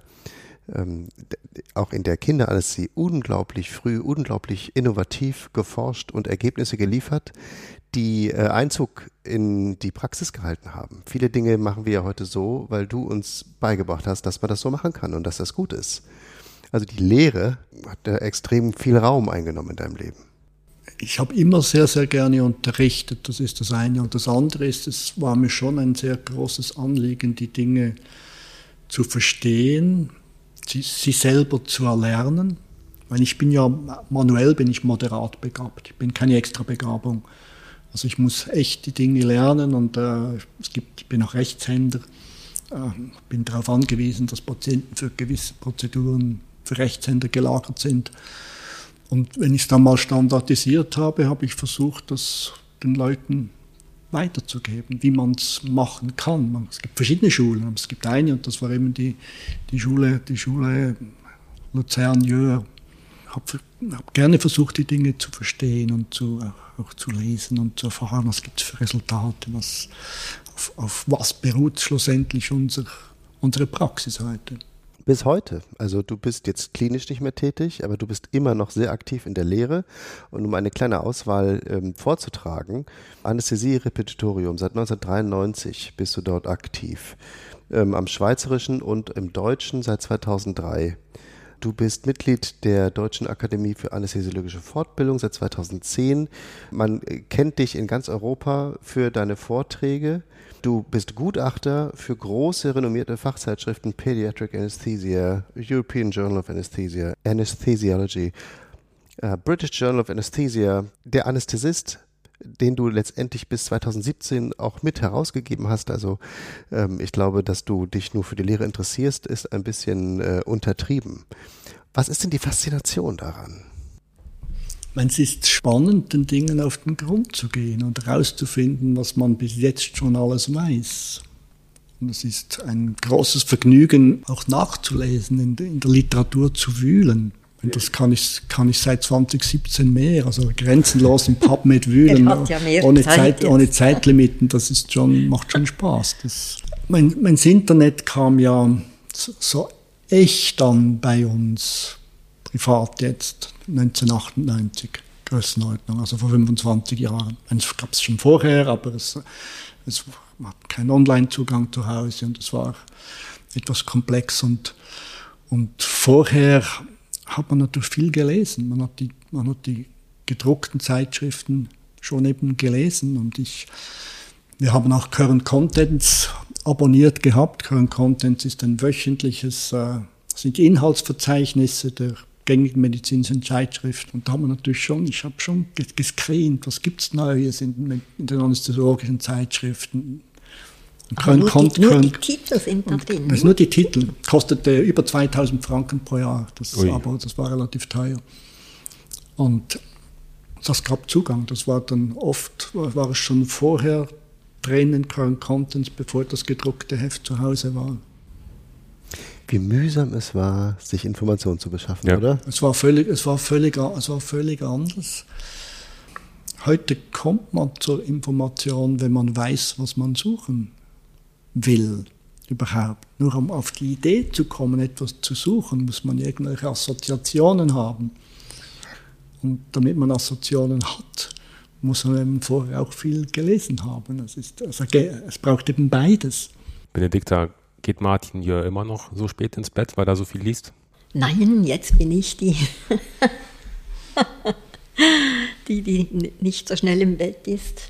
auch in der Kinderanästhesie unglaublich früh, unglaublich innovativ geforscht und Ergebnisse geliefert, die Einzug in die Praxis gehalten haben. Viele Dinge machen wir ja heute so, weil du uns beigebracht hast, dass man das so machen kann und dass das gut ist. Also die Lehre hat extrem viel Raum eingenommen in deinem Leben. Ich habe immer sehr, sehr gerne unterrichtet, das ist das eine. Und das andere ist, es war mir schon ein sehr großes Anliegen, die Dinge zu verstehen, sie selber zu erlernen. Weil manuell bin ich moderat begabt, ich bin keine Extrabegabung. Also ich muss echt die Dinge lernen und ich bin auch Rechtshänder, bin darauf angewiesen, dass Patienten für gewisse Prozeduren für Rechtshänder gelagert sind. Und wenn ich es dann mal standardisiert habe, habe ich versucht, das den Leuten weiterzugeben, wie man es machen kann. Es gibt verschiedene Schulen, aber es gibt eine, und das war eben die Schule Luzern-Jöhr. Ich habe gerne versucht, die Dinge zu verstehen und auch zu lesen und zu erfahren, was gibt es für Resultate, auf was beruht schlussendlich unsere Praxis heute. Bis heute. Also du bist jetzt klinisch nicht mehr tätig, aber du bist immer noch sehr aktiv in der Lehre. Und um eine kleine Auswahl vorzutragen, Anästhesie-Repetitorium, seit 1993 bist du dort aktiv. Am Schweizerischen und im Deutschen seit 2003. Du bist Mitglied der Deutschen Akademie für Anästhesiologische Fortbildung seit 2010. Man kennt dich in ganz Europa für deine Vorträge. Du bist Gutachter für große, renommierte Fachzeitschriften Pediatric Anesthesia, European Journal of Anesthesia, Anesthesiology, British Journal of Anesthesia. Der Anästhesist, den du letztendlich bis 2017 auch mit herausgegeben hast. Also ich glaube, dass du dich nur für die Lehre interessierst, ist ein bisschen untertrieben. Was ist denn die Faszination daran? Es ist spannend, den Dingen auf den Grund zu gehen und herauszufinden, was man bis jetzt schon alles weiß. Und es ist ein großes Vergnügen, auch nachzulesen, in der Literatur zu wühlen. Und das kann ich seit 2017 mehr, also grenzenlos im PubMed wühlen, ohne Zeitlimiten. Das ist macht schon Spaß. Mein Internet kam ja so echt an bei uns privat jetzt 1998, Größenordnung, also vor 25 Jahren. Es gab es schon vorher, aber es war kein Online-Zugang zu Hause und es war etwas komplex und vorher hat man natürlich viel gelesen. Man hat die gedruckten Zeitschriften schon eben gelesen und wir haben auch Current Contents abonniert gehabt. Current Contents ist ein wöchentliches, sind Inhaltsverzeichnisse der gängigen medizinischen Zeitschriften. Und da haben wir natürlich ich habe schon gescreent, was gibt's Neues in den anästhesiologischen Zeitschriften. Nur die Titel sind da drin. Nur die Titel. Kostete über 2000 Franken pro Jahr. Aber das war relativ teuer. Und das gab Zugang. Das war dann oft, war es schon vorher drin in Current Contents, bevor das gedruckte Heft zu Hause war. Wie mühsam es war, sich Informationen zu beschaffen, oder? Es war völlig anders. heute kommt man zur Information, wenn man weiß, was man suchen will, überhaupt. Nur um auf die Idee zu kommen, etwas zu suchen, muss man irgendwelche Assoziationen haben. Und damit man Assoziationen hat, muss man eben vorher auch viel gelesen haben. Es braucht eben beides. Benedikta, geht Martin Jör immer noch so spät ins Bett, weil er so viel liest? Nein, jetzt bin ich die nicht so schnell im Bett ist.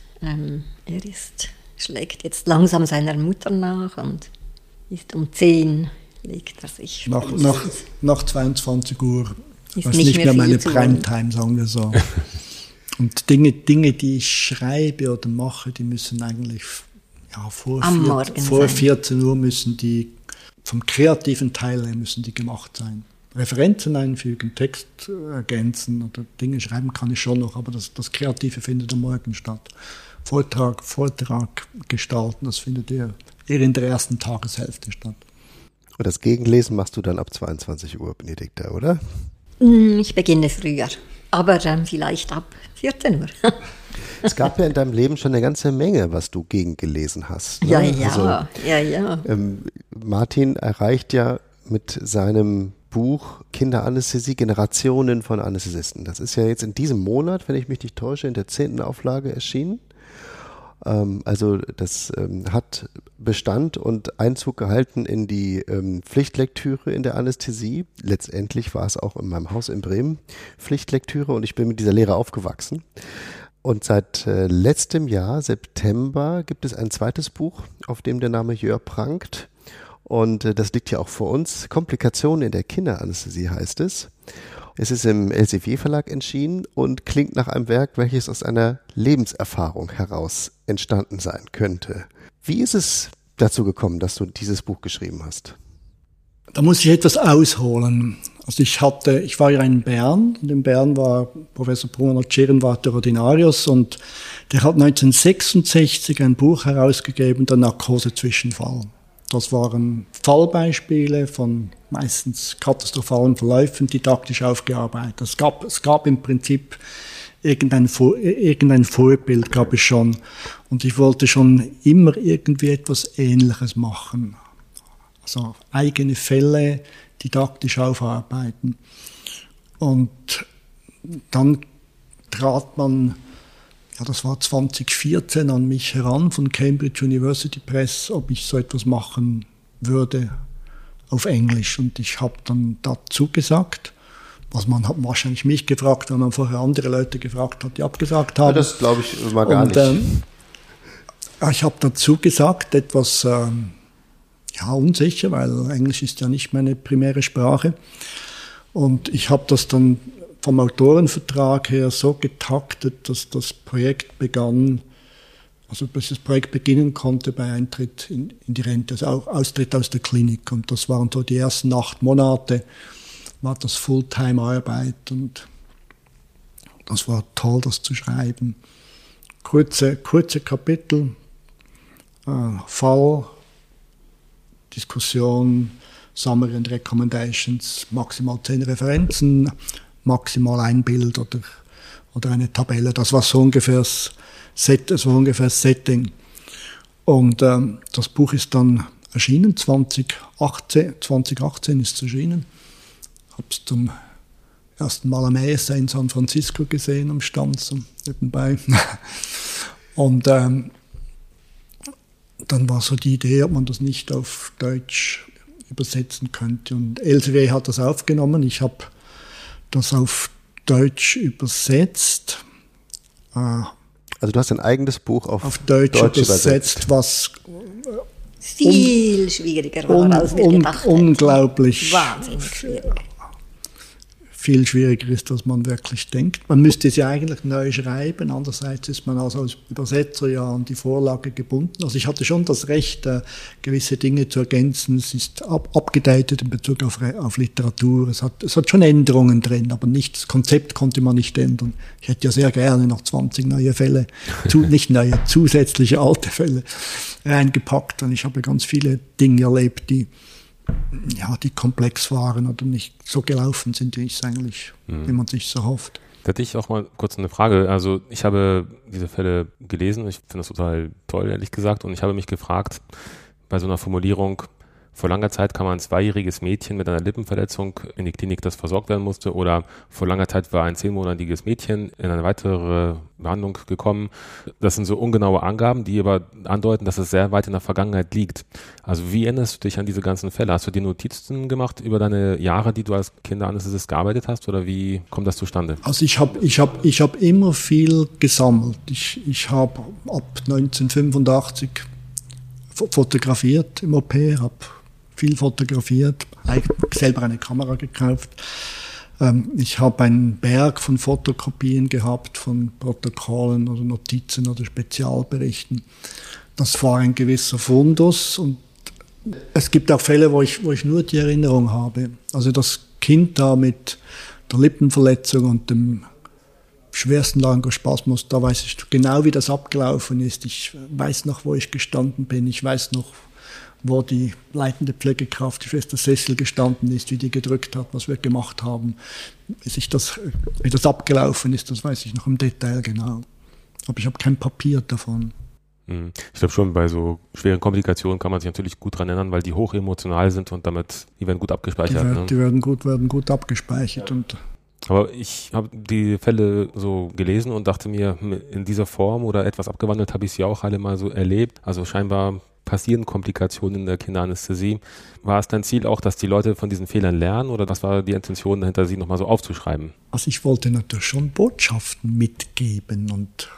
Schlägt jetzt langsam seiner Mutter nach und ist um 10 legt er sich. Nach 22 Uhr ist nicht mehr meine viel Primetime, sagen wir so. Und Dinge, die ich schreibe oder mache, die müssen eigentlich vor 14 Uhr müssen die vom kreativen Teil her müssen die gemacht sein. Referenzen einfügen, Text ergänzen oder Dinge schreiben kann ich schon noch, aber das Kreative findet am Morgen statt. Vortrag gestalten, das findet eher in der ersten Tageshälfte statt. Und das Gegenlesen machst du dann ab 22 Uhr, Benedikta, oder? Ich beginne früher, aber vielleicht ab 14 Uhr. Es gab ja in deinem Leben schon eine ganze Menge, was du gegengelesen hast. Ne? Ja. Martin erreicht ja mit seinem Buch Kinderanästhesie, Generationen von Anästhesisten. Das ist ja jetzt in diesem Monat, wenn ich mich nicht täusche, in der 10. Auflage erschienen. Also das hat Bestand und Einzug gehalten in die Pflichtlektüre in der Anästhesie. Letztendlich war es auch in meinem Haus in Bremen Pflichtlektüre und ich bin mit dieser Lehre aufgewachsen. Und seit letztem Jahr, September, gibt es ein zweites Buch, auf dem der Name Jör prangt. Und das liegt ja auch vor uns. Komplikationen in der Kinderanästhesie heißt es. Es ist im Elsevier Verlag erschienen und klingt nach einem Werk, welches aus einer Lebenserfahrung heraus entstanden sein könnte. Wie ist es dazu gekommen, dass du dieses Buch geschrieben hast? Da muss ich etwas ausholen. Also ich war ja in Bern, und in Bern war Professor Bruno Ceren war der Ordinarius und der hat 1966 ein Buch herausgegeben, der Narkosezwischenfall. Das waren Fallbeispiele von meistens katastrophalen Verläufen, didaktisch aufgearbeitet. Es gab im Prinzip irgendein Vorbild gab es schon. Und ich wollte schon immer irgendwie etwas Ähnliches machen. Also eigene Fälle didaktisch aufarbeiten. Und dann trat man, das war 2014, an mich heran von Cambridge University Press, ob ich so etwas machen würde auf Englisch. Und ich habe dann dazu gesagt, was man hat wahrscheinlich mich gefragt, weil man vorher andere Leute gefragt hat, die abgesagt haben. Ja, das glaube ich mal gar nicht. Ich habe dazu gesagt, etwas unsicher, weil Englisch ist ja nicht meine primäre Sprache. Und ich habe das dann vom Autorenvertrag her so getaktet, dass das Projekt begann, dass das Projekt beginnen konnte bei Eintritt in die Rente, also auch Austritt aus der Klinik. Und das waren so die ersten 8 Monate, war das Fulltime-Arbeit und das war toll, das zu schreiben. Kurze Kapitel, Fall, Diskussion, Summary and Recommendations, maximal 10 Referenzen, maximal ein Bild oder eine Tabelle. Das war so ungefähr das Setting. Und das Buch ist dann erschienen, 2018 ist es erschienen. Ich habe es zum ersten Mal am ESA in San Francisco gesehen, am Stand so nebenbei. Und dann war so die Idee, ob man das nicht auf Deutsch übersetzen könnte. Und Elsevier hat das aufgenommen. Ich habe das auf Deutsch übersetzt. Also du hast ein eigenes Buch auf Deutsch übersetzt, was viel schwieriger war, als wir gedacht hätten. Unglaublich. Wahnsinnig schwierig. Viel schwieriger ist, als man wirklich denkt. Man müsste es ja eigentlich neu schreiben. Andererseits ist man also als Übersetzer ja an die Vorlage gebunden. Also ich hatte schon das Recht, gewisse Dinge zu ergänzen. Es ist abgedatet in Bezug auf Literatur. Es hat schon Änderungen drin, aber das Konzept konnte man nicht ändern. Ich hätte ja sehr gerne noch 20 neue Fälle, nicht neue, zusätzliche alte Fälle reingepackt. Und ich habe ganz viele Dinge erlebt, die komplex waren oder nicht so gelaufen sind, wie man sich so hofft. Da hatte ich auch mal kurz eine Frage. Also ich habe diese Fälle gelesen, ich finde das total toll, ehrlich gesagt, und ich habe mich gefragt, bei so einer Formulierung, vor langer Zeit kam ein 2-jähriges Mädchen mit einer Lippenverletzung in die Klinik, das versorgt werden musste, oder vor langer Zeit war ein 10-monatiges Mädchen in eine weitere Behandlung gekommen. Das sind so ungenaue Angaben, die aber andeuten, dass es sehr weit in der Vergangenheit liegt. Also wie erinnerst du dich an diese ganzen Fälle? Hast du dir Notizen gemacht über deine Jahre, die du als Kinderanästhesist gearbeitet hast, oder wie kommt das zustande? Also ich hab immer viel gesammelt. Ich habe ab 1985 fotografiert im OP, habe viel fotografiert, selber eine Kamera gekauft. Ich habe einen Berg von Fotokopien gehabt, von Protokollen oder Notizen oder Spezialberichten. Das war ein gewisser Fundus, und es gibt auch Fälle, wo ich nur die Erinnerung habe. Also das Kind da mit der Lippenverletzung und dem schwersten Laryngospasmus, da weiß ich genau, wie das abgelaufen ist. Ich weiß noch, wo ich gestanden bin. Ich weiß noch, wo die leitende Pflegekraft, die Schwester Cecil, gestanden ist, wie die gedrückt hat, was wir gemacht haben. Wie das abgelaufen ist, das weiß ich noch im Detail genau. Aber ich habe kein Papier davon. Ich glaube schon, bei so schweren Komplikationen kann man sich natürlich gut dran erinnern, weil die hochemotional sind und die werden gut abgespeichert. Die werden gut abgespeichert. Aber ich habe die Fälle so gelesen und dachte mir, in dieser Form oder etwas abgewandelt habe ich sie auch alle mal so erlebt. Also scheinbar passieren Komplikationen in der Kinderanästhesie. War es dein Ziel auch, dass die Leute von diesen Fehlern lernen, oder was war die Intention dahinter, sie nochmal so aufzuschreiben? Also ich wollte natürlich schon Botschaften mitgeben, und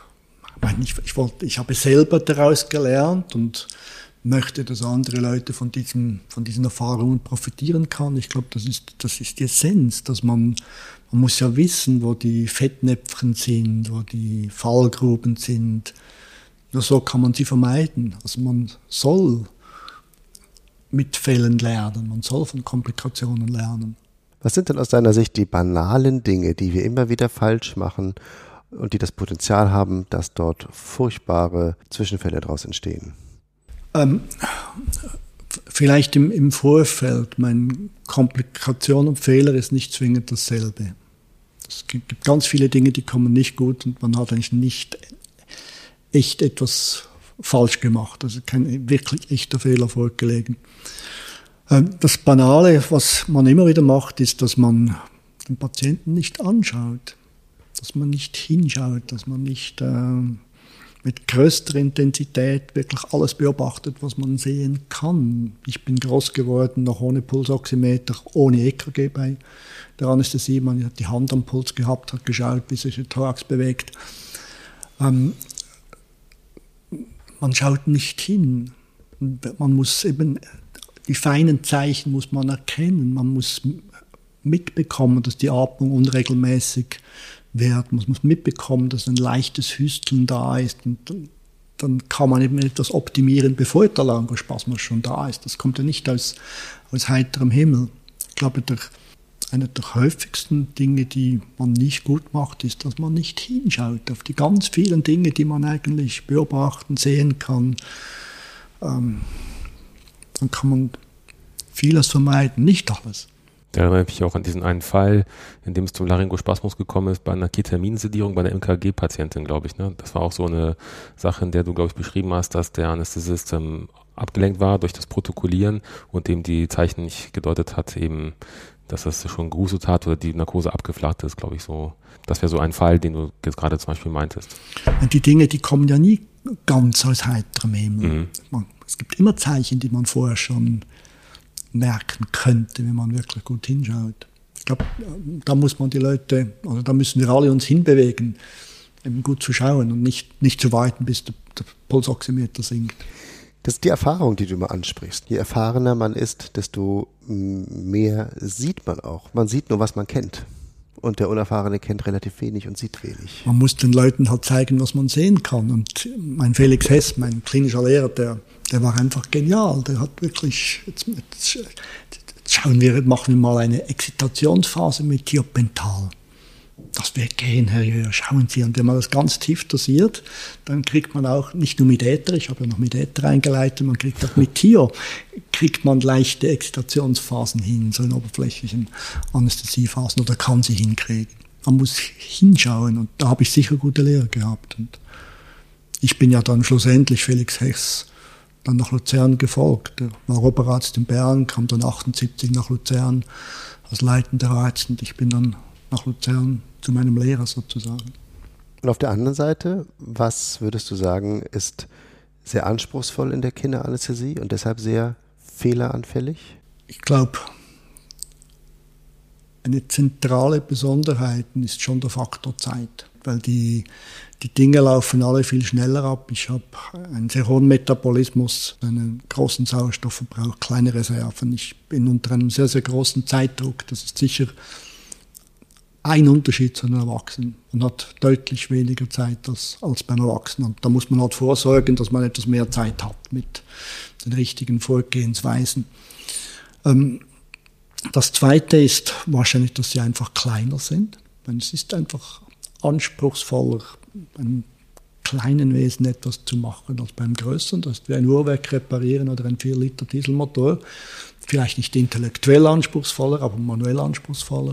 ich habe selber daraus gelernt und möchte, dass andere Leute von diesen Erfahrungen profitieren kann. Ich glaube, das ist die Essenz, dass man muss ja wissen, wo die Fettnäpfchen sind, wo die Fallgruben sind. Nur so kann man sie vermeiden. Also man soll mit Fällen lernen, man soll von Komplikationen lernen. Was sind denn aus deiner Sicht die banalen Dinge, die wir immer wieder falsch machen und die das Potenzial haben, dass dort furchtbare Zwischenfälle daraus entstehen? Vielleicht im Vorfeld. Meine Komplikation und Fehler ist nicht zwingend dasselbe. Es gibt ganz viele Dinge, die kommen nicht gut, und man hat eigentlich nicht echt etwas falsch gemacht. Also kein wirklich echter Fehler vorgelegen. Das Banale, was man immer wieder macht, ist, dass man den Patienten nicht anschaut, dass man nicht hinschaut, dass man nicht mit größter Intensität wirklich alles beobachtet, was man sehen kann. Ich bin groß geworden, noch ohne Pulsoximeter, ohne EKG bei der Anästhesie. Man hat die Hand am Puls gehabt, hat geschaut, wie sich der Thorax bewegt. Man schaut nicht hin. Man muss eben, die feinen Zeichen muss man erkennen. Man muss mitbekommen, dass die Atmung unregelmäßig wird. Man muss mitbekommen, dass ein leichtes Hüsteln da ist. Und dann kann man eben etwas optimieren, bevor der Laryngospasmus schon da ist. Das kommt ja nicht aus heiterem Himmel. Ich glaube, eine der häufigsten Dinge, die man nicht gut macht, ist, dass man nicht hinschaut auf die ganz vielen Dinge, die man eigentlich beobachten, sehen kann. Dann kann man vieles vermeiden, nicht alles. Da erinnere ich mich auch an diesen einen Fall, in dem es zum Laryngospasmus gekommen ist, bei einer Ketaminsedierung bei einer MKG-Patientin, glaube ich. Ne? Das war auch so eine Sache, in der du, glaube ich, beschrieben hast, dass der Anästhesist abgelenkt war durch das Protokollieren und eben die Zeichen nicht gedeutet hat, eben, dass das schon geruset hat oder die Narkose abgeflacht ist, glaube ich so. Das wäre so ein Fall, den du jetzt gerade zum Beispiel meintest. Die Dinge, die kommen ja nie ganz aus heiterem Himmel. Es gibt immer Zeichen, die man vorher schon merken könnte, wenn man wirklich gut hinschaut. Ich glaube, da muss man die Leute, also da müssen wir alle uns hinbewegen, eben gut zu schauen und nicht zu warten, bis der Pulsoximeter sinkt. Das ist die Erfahrung, die du immer ansprichst. Je erfahrener man ist, desto mehr sieht man auch. Man sieht nur, was man kennt. Und der Unerfahrene kennt relativ wenig und sieht wenig. Man muss den Leuten halt zeigen, was man sehen kann. Und mein Felix Hess, mein klinischer Lehrer, der war einfach genial. Der hat wirklich, jetzt machen wir mal eine Exzitationsphase mit Thiopental. Das wird gehen, Herr Jöhr, schauen Sie. Und wenn man das ganz tief dosiert, dann kriegt man auch, nicht nur mit Äther, ich habe ja noch mit Äther eingeleitet, man kriegt auch mit Thio, kriegt man leichte Exzitationsphasen hin, so in oberflächlichen Anästhesiephasen, oder kann sie hinkriegen. man muss hinschauen und da habe ich sicher gute Lehrer gehabt. Und ich bin ja dann schlussendlich Felix Hechs dann nach Luzern gefolgt. Er war Oberarzt in Bern, kam dann 1978 nach Luzern als leitender Arzt und ich bin dann nach Luzern zu meinem Lehrer sozusagen. Und auf der anderen Seite, was würdest du sagen, ist sehr anspruchsvoll in der Kinderanästhesie und deshalb sehr fehleranfällig? Ich glaube, eine zentrale Besonderheit ist schon der Faktor Zeit, weil die Dinge laufen alle viel schneller ab. Ich habe einen sehr hohen Metabolismus, einen großen Sauerstoffverbrauch, kleine Reserven. Ich bin unter einem sehr, sehr großen Zeitdruck. Das ist sicher ein Unterschied zu einem Erwachsenen. Man hat deutlich weniger Zeit als beim Erwachsenen. Und da muss man halt vorsorgen, dass man etwas mehr Zeit hat mit den richtigen Vorgehensweisen. Das Zweite ist wahrscheinlich, dass sie einfach kleiner sind. Es ist einfach anspruchsvoller, beim kleinen Wesen etwas zu machen als beim größeren. Das ist wie ein Uhrwerk reparieren oder ein 4-Liter Dieselmotor. Vielleicht nicht intellektuell anspruchsvoller, aber manuell anspruchsvoller.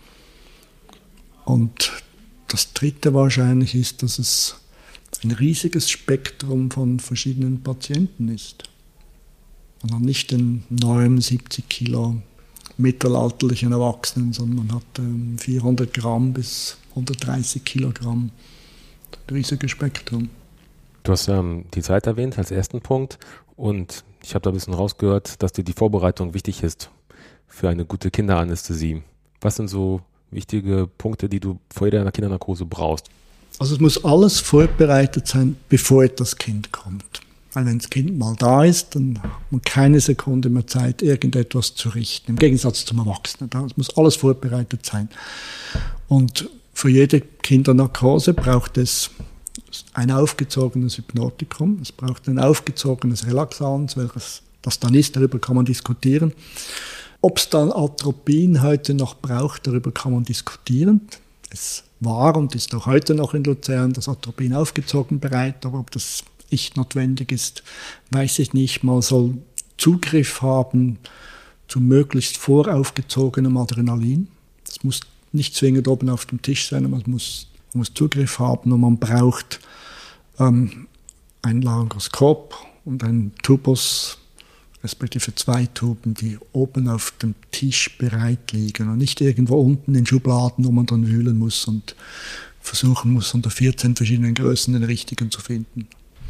Und das Dritte wahrscheinlich ist, dass es ein riesiges Spektrum von verschiedenen Patienten ist. Man hat nicht den 79 Kilo mittelalterlichen Erwachsenen, sondern man hat 400 Gramm bis 130 Kilogramm. Ein riesiges Spektrum. Du hast die Zeit erwähnt als ersten Punkt und ich habe da ein bisschen rausgehört, dass dir die Vorbereitung wichtig ist für eine gute Kinderanästhesie. Was sind so wichtige Punkte, die du vor jeder Kindernarkose brauchst? Also es muss alles vorbereitet sein, bevor das Kind kommt. Weil wenn das Kind mal da ist, dann hat man keine Sekunde mehr Zeit, irgendetwas zu richten. Im Gegensatz zum Erwachsenen. Es muss alles vorbereitet sein. Und für jede Kindernarkose braucht es ein aufgezogenes Hypnotikum, es braucht ein aufgezogenes Relaxans, welches das dann ist, darüber kann man diskutieren. Ob es dann Atropin heute noch braucht, darüber kann man diskutieren. Es war und ist auch heute noch in Luzern das Atropin aufgezogen bereit, aber ob das nicht notwendig ist, weiß ich nicht. Man soll Zugriff haben zu möglichst voraufgezogenem Adrenalin. Das muss nicht zwingend oben auf dem Tisch sein, man muss Zugriff haben und man braucht ein Laryngoskop und einen Tubus, respektive 2 Tuben, die oben auf dem Tisch bereit liegen und nicht irgendwo unten in Schubladen, wo man dann wühlen muss und versuchen muss, unter 14 verschiedenen Größen den richtigen zu finden.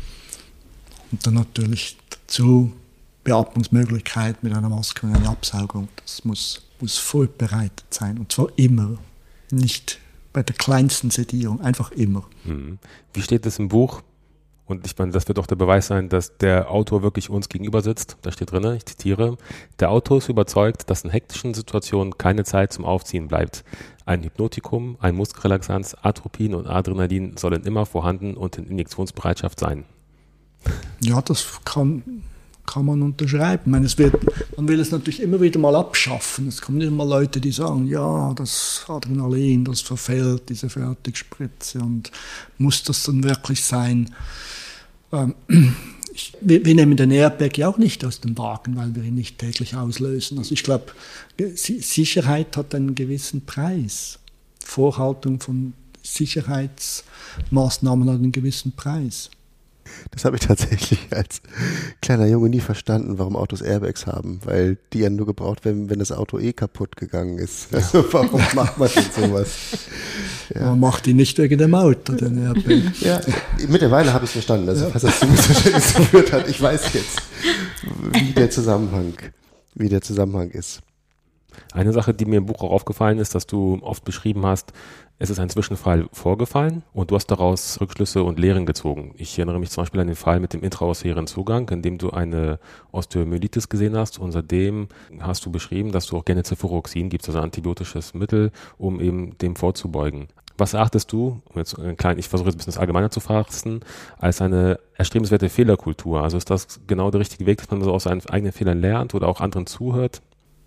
Und dann natürlich dazu Beatmungsmöglichkeit mit einer Maske und einer Absaugung. Das muss vorbereitet sein. Und zwar immer. Nicht bei der kleinsten Sedierung, einfach immer. Wie steht es im Buch? Und ich meine, das wird auch der Beweis sein, dass der Autor wirklich uns gegenüber sitzt. Da steht drin, ich zitiere, der Autor ist überzeugt, dass in hektischen Situationen keine Zeit zum Aufziehen bleibt. Ein Hypnotikum, ein Muskelrelaxanz, Atropin und Adrenalin sollen immer vorhanden und in Injektionsbereitschaft sein. Ja, das kann man unterschreiben. Ich meine, man will es natürlich immer wieder mal abschaffen. Es kommen immer Leute, die sagen, ja, das Adrenalin, das verfällt, diese Fertigspritze und muss das dann wirklich sein? Wir nehmen den Airbag ja auch nicht aus dem Wagen, weil wir ihn nicht täglich auslösen. Also ich glaube, Sicherheit hat einen gewissen Preis. Vorhaltung von Sicherheitsmaßnahmen hat einen gewissen Preis. Das habe ich tatsächlich als kleiner Junge nie verstanden, warum Autos Airbags haben, weil die ja nur gebraucht werden, wenn das Auto kaputt gegangen ist. Also warum macht man denn sowas? Ja. Man macht die nicht wegen dem Auto, den Airbag. Ja, mittlerweile habe ich es verstanden. Also falls das zu Missverständnis geführt hat, ich weiß jetzt, wie der Zusammenhang ist. Eine Sache, die mir im Buch auch aufgefallen ist, dass du oft beschrieben hast, es ist ein Zwischenfall vorgefallen und du hast daraus Rückschlüsse und Lehren gezogen. Ich erinnere mich zum Beispiel an den Fall mit dem intraosären Zugang, in dem du eine Osteomyelitis gesehen hast und seitdem hast du beschrieben, dass du auch gerne Cefuroxin gibst, also ein antibiotisches Mittel, um eben dem vorzubeugen. Was erachtest du, ich versuche jetzt ein bisschen das allgemeiner zu fassen, als eine erstrebenswerte Fehlerkultur? Also ist das genau der richtige Weg, dass man so aus seinen eigenen Fehlern lernt oder auch anderen zuhört?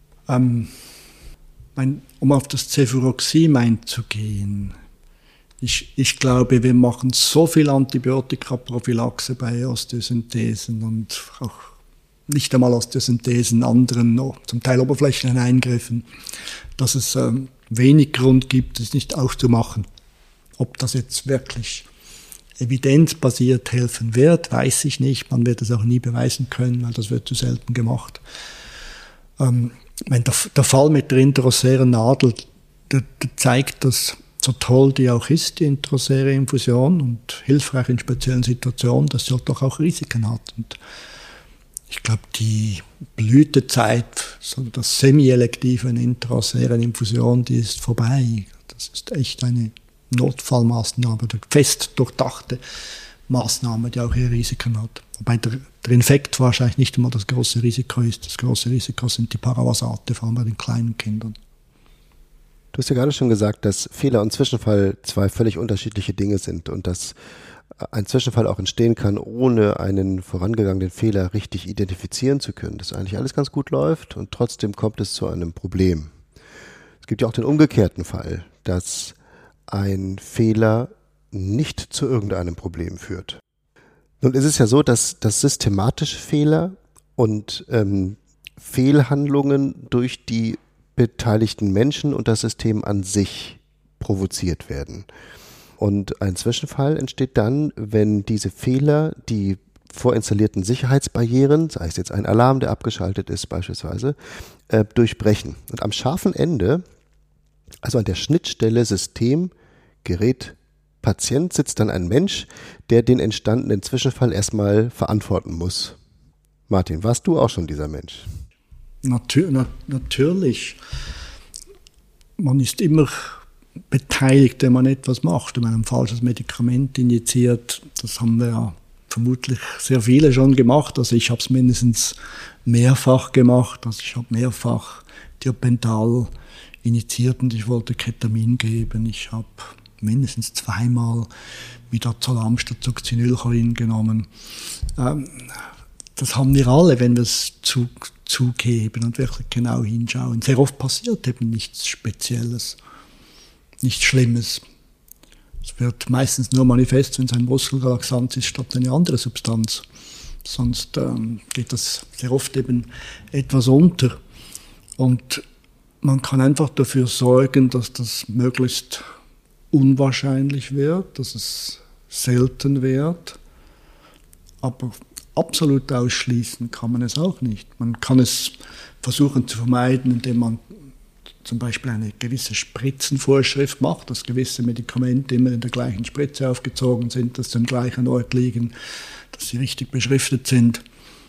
Um auf das Cefuroxim einzugehen, ich glaube, wir machen so viel Antibiotikaprophylaxe bei Osteosynthesen und auch nicht einmal Osteosynthesen, anderen, zum Teil oberflächlichen Eingriffen, dass es wenig Grund gibt, es nicht aufzumachen. Ob das jetzt wirklich evidenzbasiert helfen wird, weiß ich nicht. Man wird es auch nie beweisen können, weil das wird zu selten gemacht. Der Fall mit der intraosären Nadel, der zeigt, dass so toll die auch ist, die intraosäre Infusion, und hilfreich in speziellen Situationen, dass sie halt doch auch Risiken hat. Und ich glaube, die Blütezeit, so das semi-elektive intraosären Infusion, die ist vorbei. Das ist echt eine Notfallmaßnahme, eine fest durchdachte Maßnahme, die auch ihre Risiken hat. Wobei der Infekt wahrscheinlich nicht immer das große Risiko ist. Das große Risiko sind die Paravasate, vor allem bei den kleinen Kindern. Du hast ja gerade schon gesagt, dass Fehler und Zwischenfall zwei völlig unterschiedliche Dinge sind und dass ein Zwischenfall auch entstehen kann, ohne einen vorangegangenen Fehler richtig identifizieren zu können. Dass eigentlich alles ganz gut läuft und trotzdem kommt es zu einem Problem. Es gibt ja auch den umgekehrten Fall, dass ein Fehler nicht zu irgendeinem Problem führt. Nun ist es ja so, dass systematische Fehler und Fehlhandlungen durch die beteiligten Menschen und das System an sich provoziert werden. Und ein Zwischenfall entsteht dann, wenn diese Fehler die vorinstallierten Sicherheitsbarrieren, sei es jetzt ein Alarm, der abgeschaltet ist beispielsweise, durchbrechen. Und am scharfen Ende, also an der Schnittstelle System, Gerät, Patient, sitzt dann ein Mensch, der den entstandenen Zwischenfall erstmal verantworten muss. Martin, warst du auch schon dieser Mensch? Natürlich. Man ist immer beteiligt, wenn man etwas macht. Wenn man ein falsches Medikament injiziert, das haben wir ja vermutlich sehr viele schon gemacht. Also ich habe es mindestens mehrfach gemacht. Also ich habe mehrfach Thiopental injiziert und ich wollte Ketamin geben. Ich habe mindestens zweimal Midazolam statt Succinylcholine genommen. Das haben wir alle, wenn wir es zugeben und wirklich genau hinschauen. Sehr oft passiert eben nichts Spezielles, nichts Schlimmes. Es wird meistens nur manifest, wenn es ein Muskelrelaxant ist, statt eine andere Substanz. Sonst geht das sehr oft eben etwas unter. Und man kann einfach dafür sorgen, dass das möglichst unwahrscheinlich wird, dass es selten wird. Aber absolut ausschließen kann man es auch nicht. Man kann es versuchen zu vermeiden, indem man zum Beispiel eine gewisse Spritzenvorschrift macht, dass gewisse Medikamente immer in der gleichen Spritze aufgezogen sind, dass sie am gleichen Ort liegen, dass sie richtig beschriftet sind.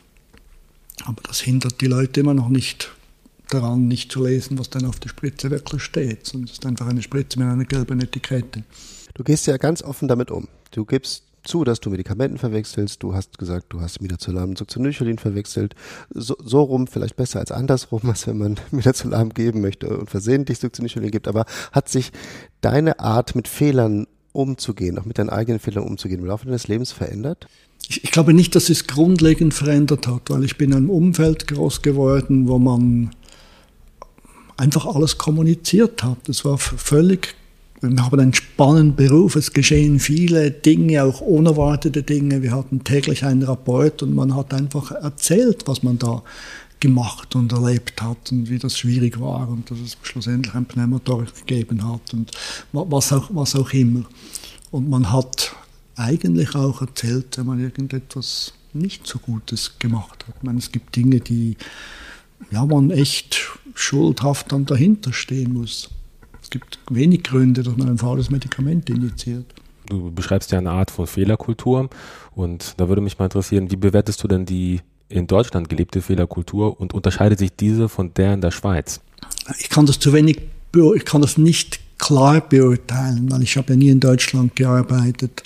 Aber das hindert die Leute immer noch nicht daran, nicht zu lesen, was dann auf der Spritze wirklich steht. Sondern es ist einfach eine Spritze mit einer gelben Etikette. Du gehst ja ganz offen damit um. Du gibst zu, dass du Medikamenten verwechselst. Du hast gesagt, du hast Midazolam und Succinylcholine verwechselt. So rum vielleicht besser als andersrum, als wenn man Midazolam geben möchte und versehentlich Succinylcholine gibt. Aber hat sich deine Art, mit Fehlern umzugehen, auch mit deinen eigenen Fehlern umzugehen, im Laufe deines Lebens verändert? Ich glaube nicht, dass es grundlegend verändert hat, weil ich bin in einem Umfeld groß geworden, wo man einfach alles kommuniziert hat. Das war völlig. Wir haben einen spannenden Beruf, es geschehen viele Dinge, auch unerwartete Dinge. Wir hatten täglich einen Rapport und man hat einfach erzählt, was man da gemacht und erlebt hat und wie das schwierig war und dass es schlussendlich ein Pneumotorix gegeben hat und was auch immer. Und man hat eigentlich auch erzählt, wenn man irgendetwas nicht so Gutes gemacht hat. Ich meine, es gibt Dinge, die man echt schuldhaft dann dahinter stehen muss. Es gibt wenig Gründe, dass man ein falsches Medikament injiziert. Du beschreibst ja eine Art von Fehlerkultur und da würde mich mal interessieren, wie bewertest du denn die in Deutschland gelebte Fehlerkultur und unterscheidet sich diese von der in der Schweiz? Ich kann das nicht klar beurteilen, weil ich habe ja nie in Deutschland gearbeitet.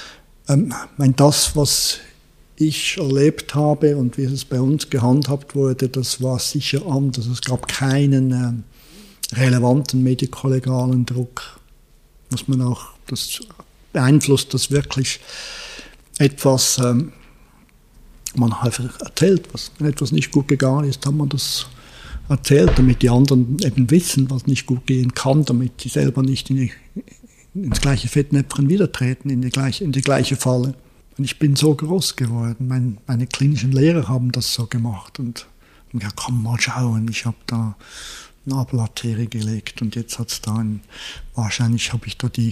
Das, was ich erlebt habe und wie es bei uns gehandhabt wurde, das war sicher anders. Es gab keinen relevanten medikolegalen Druck, muss man auch, das beeinflusst das wirklich etwas, man hat einfach erzählt, wenn etwas nicht gut gegangen ist, hat man das erzählt, damit die anderen eben wissen, was nicht gut gehen kann, damit sie selber nicht ins gleiche Fettnäpfchen wieder treten, in die gleiche Falle. Und ich bin so groß geworden, meine klinischen Lehrer haben das so gemacht und ja, komm mal schauen, ich habe da Nabelarterie gelegt und jetzt hat es da wahrscheinlich habe ich da die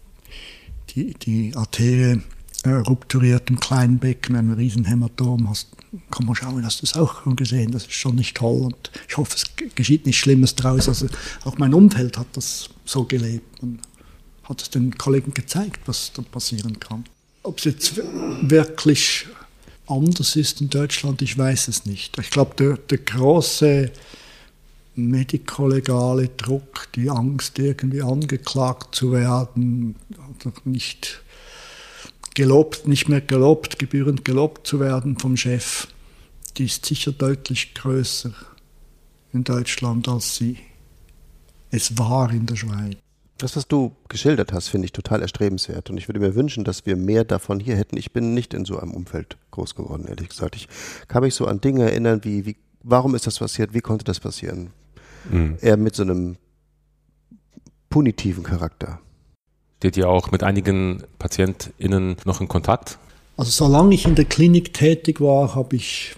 Arterie rupturiert im kleinen Becken, ein Riesenhämatom. Kann man schauen, hast du das auch schon gesehen? Das ist schon nicht toll und ich hoffe, es geschieht nichts Schlimmes draus. Also auch mein Umfeld hat das so gelebt und hat es den Kollegen gezeigt, was da passieren kann. Ob es jetzt wirklich anders ist in Deutschland, ich weiß es nicht. Ich glaube, der große medikolegale Druck, die Angst, irgendwie angeklagt zu werden, nicht mehr gelobt, gebührend gelobt zu werden vom Chef, die ist sicher deutlich größer in Deutschland, als es war in der Schweiz. Das, was du geschildert hast, finde ich total erstrebenswert. Und ich würde mir wünschen, dass wir mehr davon hier hätten. Ich bin nicht in so einem Umfeld groß geworden, ehrlich gesagt. Ich kann mich so an Dinge erinnern, wie warum ist das passiert, wie konnte das passieren? Eher mit so einem punitiven Charakter. Steht ihr auch mit einigen PatientInnen noch in Kontakt? Also solange ich in der Klinik tätig war, habe ich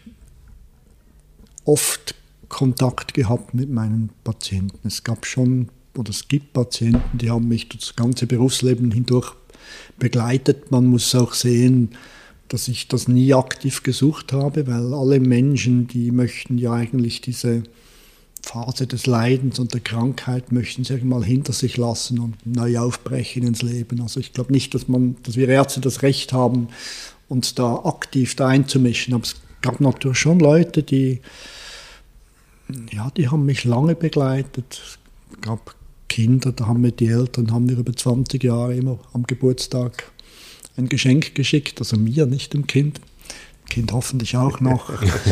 oft Kontakt gehabt mit meinen Patienten. Es gibt Patienten, die haben mich das ganze Berufsleben hindurch begleitet. Man muss auch sehen, dass ich das nie aktiv gesucht habe, weil alle Menschen, die möchten ja eigentlich diese Phase des Leidens und der Krankheit möchten sie irgendwann hinter sich lassen und neu aufbrechen ins Leben. Also ich glaube nicht, dass wir Ärzte das Recht haben, uns da aktiv einzumischen. Aber es gab natürlich schon Leute, die haben mich lange begleitet. Es gab Kinder, da haben mir die Eltern über 20 Jahre immer am Geburtstag ein Geschenk geschickt. Also mir, nicht dem Kind. Dem Kind hoffentlich auch noch.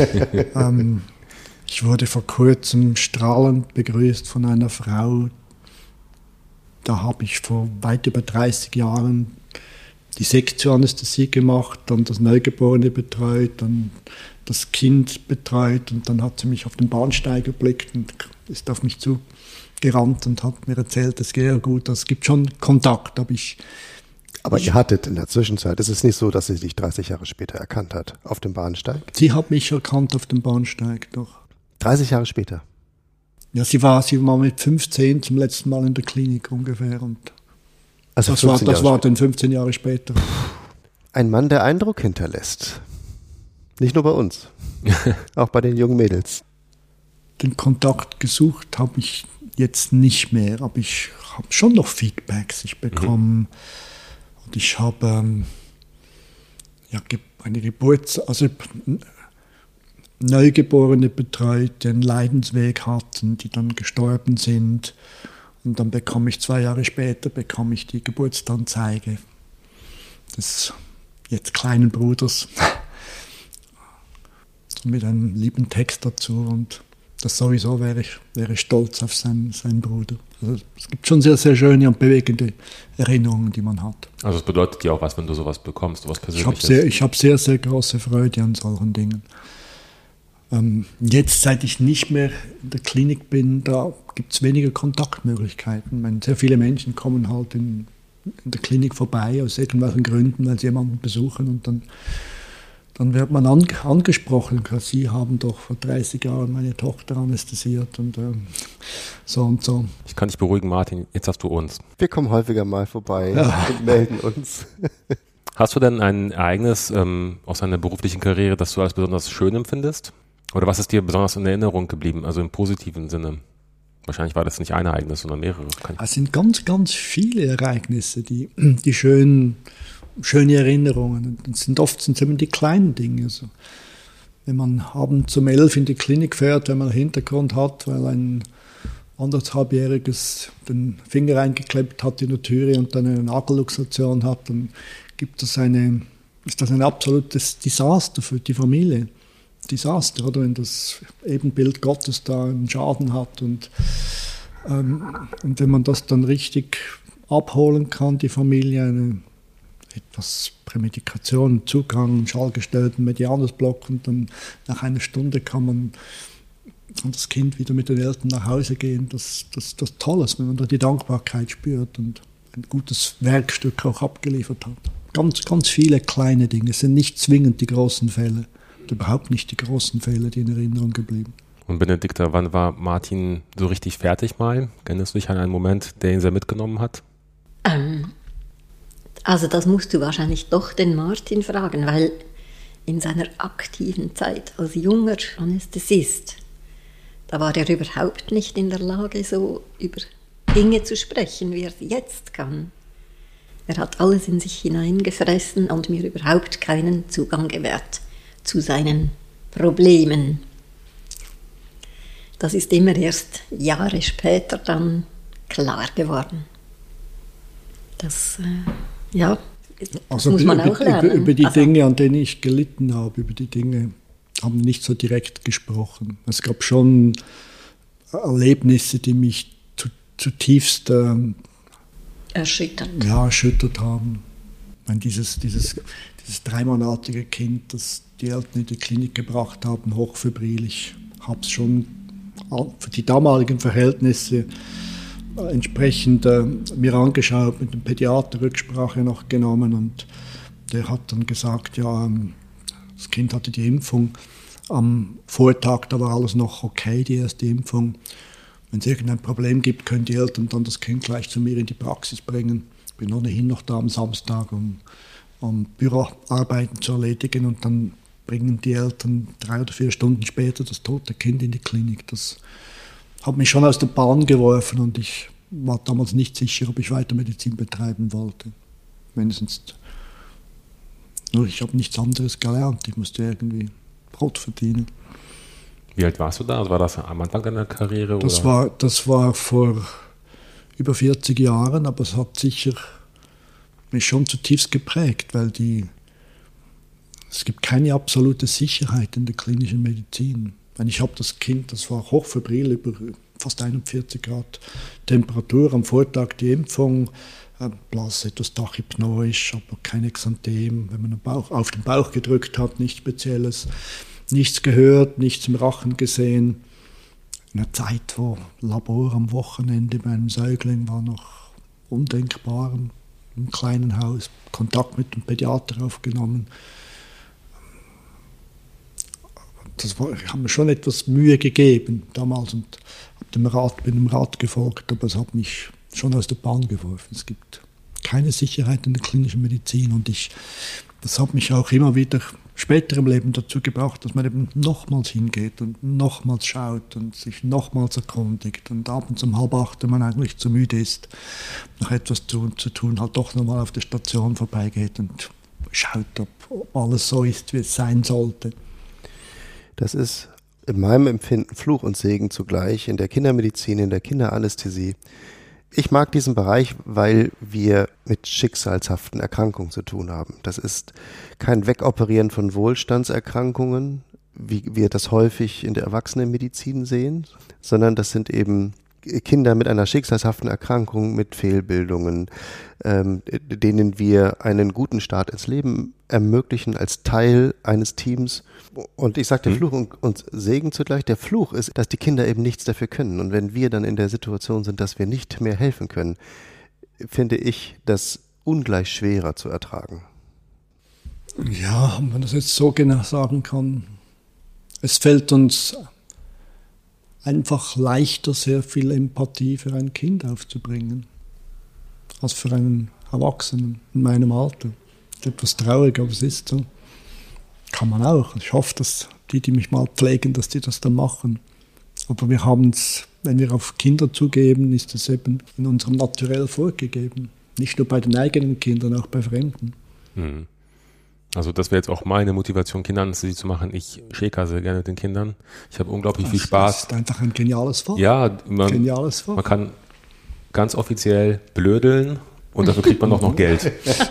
Ich wurde vor kurzem strahlend begrüßt von einer Frau. Da habe ich vor weit über 30 Jahren die Sektioanästhesie gemacht, dann das Neugeborene betreut, dann das Kind betreut und dann hat sie mich auf den Bahnsteig geblickt und ist auf mich zugerannt und hat mir erzählt, es gehe ja gut, es gibt schon Kontakt. Aber ihr hattet in der Zwischenzeit, es ist nicht so, dass sie dich 30 Jahre später erkannt hat auf dem Bahnsteig? Sie hat mich erkannt auf dem Bahnsteig, doch. 30 Jahre später? Ja, sie war mit 15 zum letzten Mal in der Klinik ungefähr. Und also das war dann 15 Jahre später. Ein Mann, der Eindruck hinterlässt. Nicht nur bei uns, auch bei den jungen Mädels. Den Kontakt gesucht habe ich jetzt nicht mehr, aber ich habe schon noch Feedbacks. Ich bekomme und ich habe eine Neugeborene betreut, die einen Leidensweg hatten, die dann gestorben sind. Und dann bekomme ich 2 Jahre später die Geburtsanzeige des jetzt kleinen Bruders. So mit einem lieben Text dazu. Und das sowieso wäre ich stolz auf seinen Bruder. Also es gibt schon sehr, sehr schöne und bewegende Erinnerungen, die man hat. Also es bedeutet dir auch was, wenn du sowas bekommst, sowas Persönliches? Ich habe sehr, sehr große Freude an solchen Dingen. Jetzt, seit ich nicht mehr in der Klinik bin, da gibt es weniger Kontaktmöglichkeiten. Sehr viele Menschen kommen halt in der Klinik vorbei aus irgendwelchen Gründen, weil sie jemanden besuchen und dann wird man angesprochen. Sie haben doch vor 30 Jahren meine Tochter anästhesiert und so und so. Ich kann dich beruhigen, Martin, jetzt hast du uns. Wir kommen häufiger mal vorbei und melden uns. Hast du denn ein Ereignis aus deiner beruflichen Karriere, das du als besonders schön empfindest? Oder was ist dir besonders in Erinnerung geblieben, also im positiven Sinne? Wahrscheinlich war das nicht ein Ereignis, sondern mehrere. Es sind ganz, ganz viele Ereignisse, die schöne Erinnerungen. Oft sind es immer die kleinen Dinge. Also, wenn man abends um 11 in die Klinik fährt, wenn man einen Hintergrund hat, weil ein 1,5-Jähriges den Finger eingeklemmt hat in der Türe und dann eine Nagelluxation hat, dann ist das ein absolutes Desaster für die Familie. Desaster, oder wenn das Ebenbild Gottes da einen Schaden hat und wenn man das dann richtig abholen kann, die Familie, etwas Prämedikation, Zugang, schallgestellten Medianusblock und dann nach einer Stunde kann das Kind wieder mit den Eltern nach Hause gehen, das Tolles, wenn man da die Dankbarkeit spürt und ein gutes Werkstück auch abgeliefert hat. Ganz, ganz viele kleine Dinge, es sind nicht zwingend die großen Fälle. Überhaupt nicht die großen Fälle, die in Erinnerung geblieben. Und Benedikta, wann war Martin so richtig fertig mal? Erinnerst du dich an einen Moment, der ihn sehr mitgenommen hat? Also das musst du wahrscheinlich doch den Martin fragen, weil in seiner aktiven Zeit als junger Anästhesist, da war er überhaupt nicht in der Lage, so über Dinge zu sprechen, wie er sie jetzt kann. Er hat alles in sich hineingefressen und mir überhaupt keinen Zugang gewährt zu seinen Problemen. Das ist immer erst Jahre später dann klar geworden. Das, das muss man auch lernen. Über die Dinge, an denen ich gelitten habe, über die Dinge haben wir nicht so direkt gesprochen. Es gab schon Erlebnisse, die mich zutiefst erschüttert haben. Ich meine, dieses 3-monatige Kind, das die Eltern in die Klinik gebracht haben, hochfebril. Ich habe es schon für die damaligen Verhältnisse entsprechend mir angeschaut, mit dem Pädiater Rücksprache noch genommen und der hat dann gesagt, ja, das Kind hatte die Impfung am Vortag, da war alles noch okay, die erste Impfung. Wenn es irgendein Problem gibt, können die Eltern dann das Kind gleich zu mir in die Praxis bringen. Ich bin ohnehin noch da am Samstag, um Büroarbeiten zu erledigen und dann bringen die Eltern 3 oder 4 Stunden später das tote Kind in die Klinik. Das hat mich schon aus der Bahn geworfen und ich war damals nicht sicher, ob ich weiter Medizin betreiben wollte. Nur ich habe nichts anderes gelernt, ich musste irgendwie Brot verdienen. Wie alt warst du da? Also war das am Anfang deiner Karriere? Das war vor über 40 Jahren, aber es hat sicher mich schon zutiefst geprägt, weil es gibt keine absolute Sicherheit in der klinischen Medizin. Ich habe das Kind, das war hochfebril, über fast 41 Grad Temperatur, am Vortag die Impfung, Blass etwas tachypnoisch, aber kein Exanthem, wenn man auf den Bauch gedrückt hat, nichts Spezielles, nichts gehört, nichts im Rachen gesehen. In einer Zeit, wo Labor am Wochenende bei einem Säugling war noch undenkbar, im kleinen Haus, Kontakt mit dem Pädiater aufgenommen. Ich habe mir schon etwas Mühe gegeben damals und bin dem Rat gefolgt, aber es hat mich schon aus der Bahn geworfen. Es gibt keine Sicherheit in der klinischen Medizin und das hat mich auch immer wieder später im Leben dazu gebracht, dass man eben nochmals hingeht und nochmals schaut und sich nochmals erkundigt und abends um 7:30, wenn man eigentlich zu müde ist, noch etwas zu tun, halt doch nochmal auf der Station vorbeigeht und schaut, ob alles so ist, wie es sein sollte. Das ist in meinem Empfinden Fluch und Segen zugleich in der Kindermedizin, in der Kinderanästhesie. Ich mag diesen Bereich, weil wir mit schicksalshaften Erkrankungen zu tun haben. Das ist kein Wegoperieren von Wohlstandserkrankungen, wie wir das häufig in der Erwachsenenmedizin sehen, sondern das sind eben Kinder mit einer schicksalshaften Erkrankung, mit Fehlbildungen, denen wir einen guten Start ins Leben ermöglichen als Teil eines Teams. Und ich sage der Fluch und Segen zugleich. Der Fluch ist, dass die Kinder eben nichts dafür können. Und wenn wir dann in der Situation sind, dass wir nicht mehr helfen können, finde ich das ungleich schwerer zu ertragen. Ja, wenn man das jetzt so genau sagen kann. Es fällt uns einfach leichter, sehr viel Empathie für ein Kind aufzubringen, als für einen Erwachsenen in meinem Alter. Das ist etwas traurig, aber es ist so. Kann man auch. Ich hoffe, dass die mich mal pflegen, dass die das dann machen. Aber wir haben es, wenn wir auf Kinder zugeben, ist es eben in unserem Naturell vorgegeben. Nicht nur bei den eigenen Kindern, auch bei Fremden. Mhm. Also das wäre jetzt auch meine Motivation, Kinderanästhesie zu machen. Ich schäker sehr gerne mit den Kindern. Ich habe unglaublich viel Spaß. Das ist einfach ein geniales Fach. Ja, man kann ganz offiziell blödeln und dafür kriegt man auch noch Geld.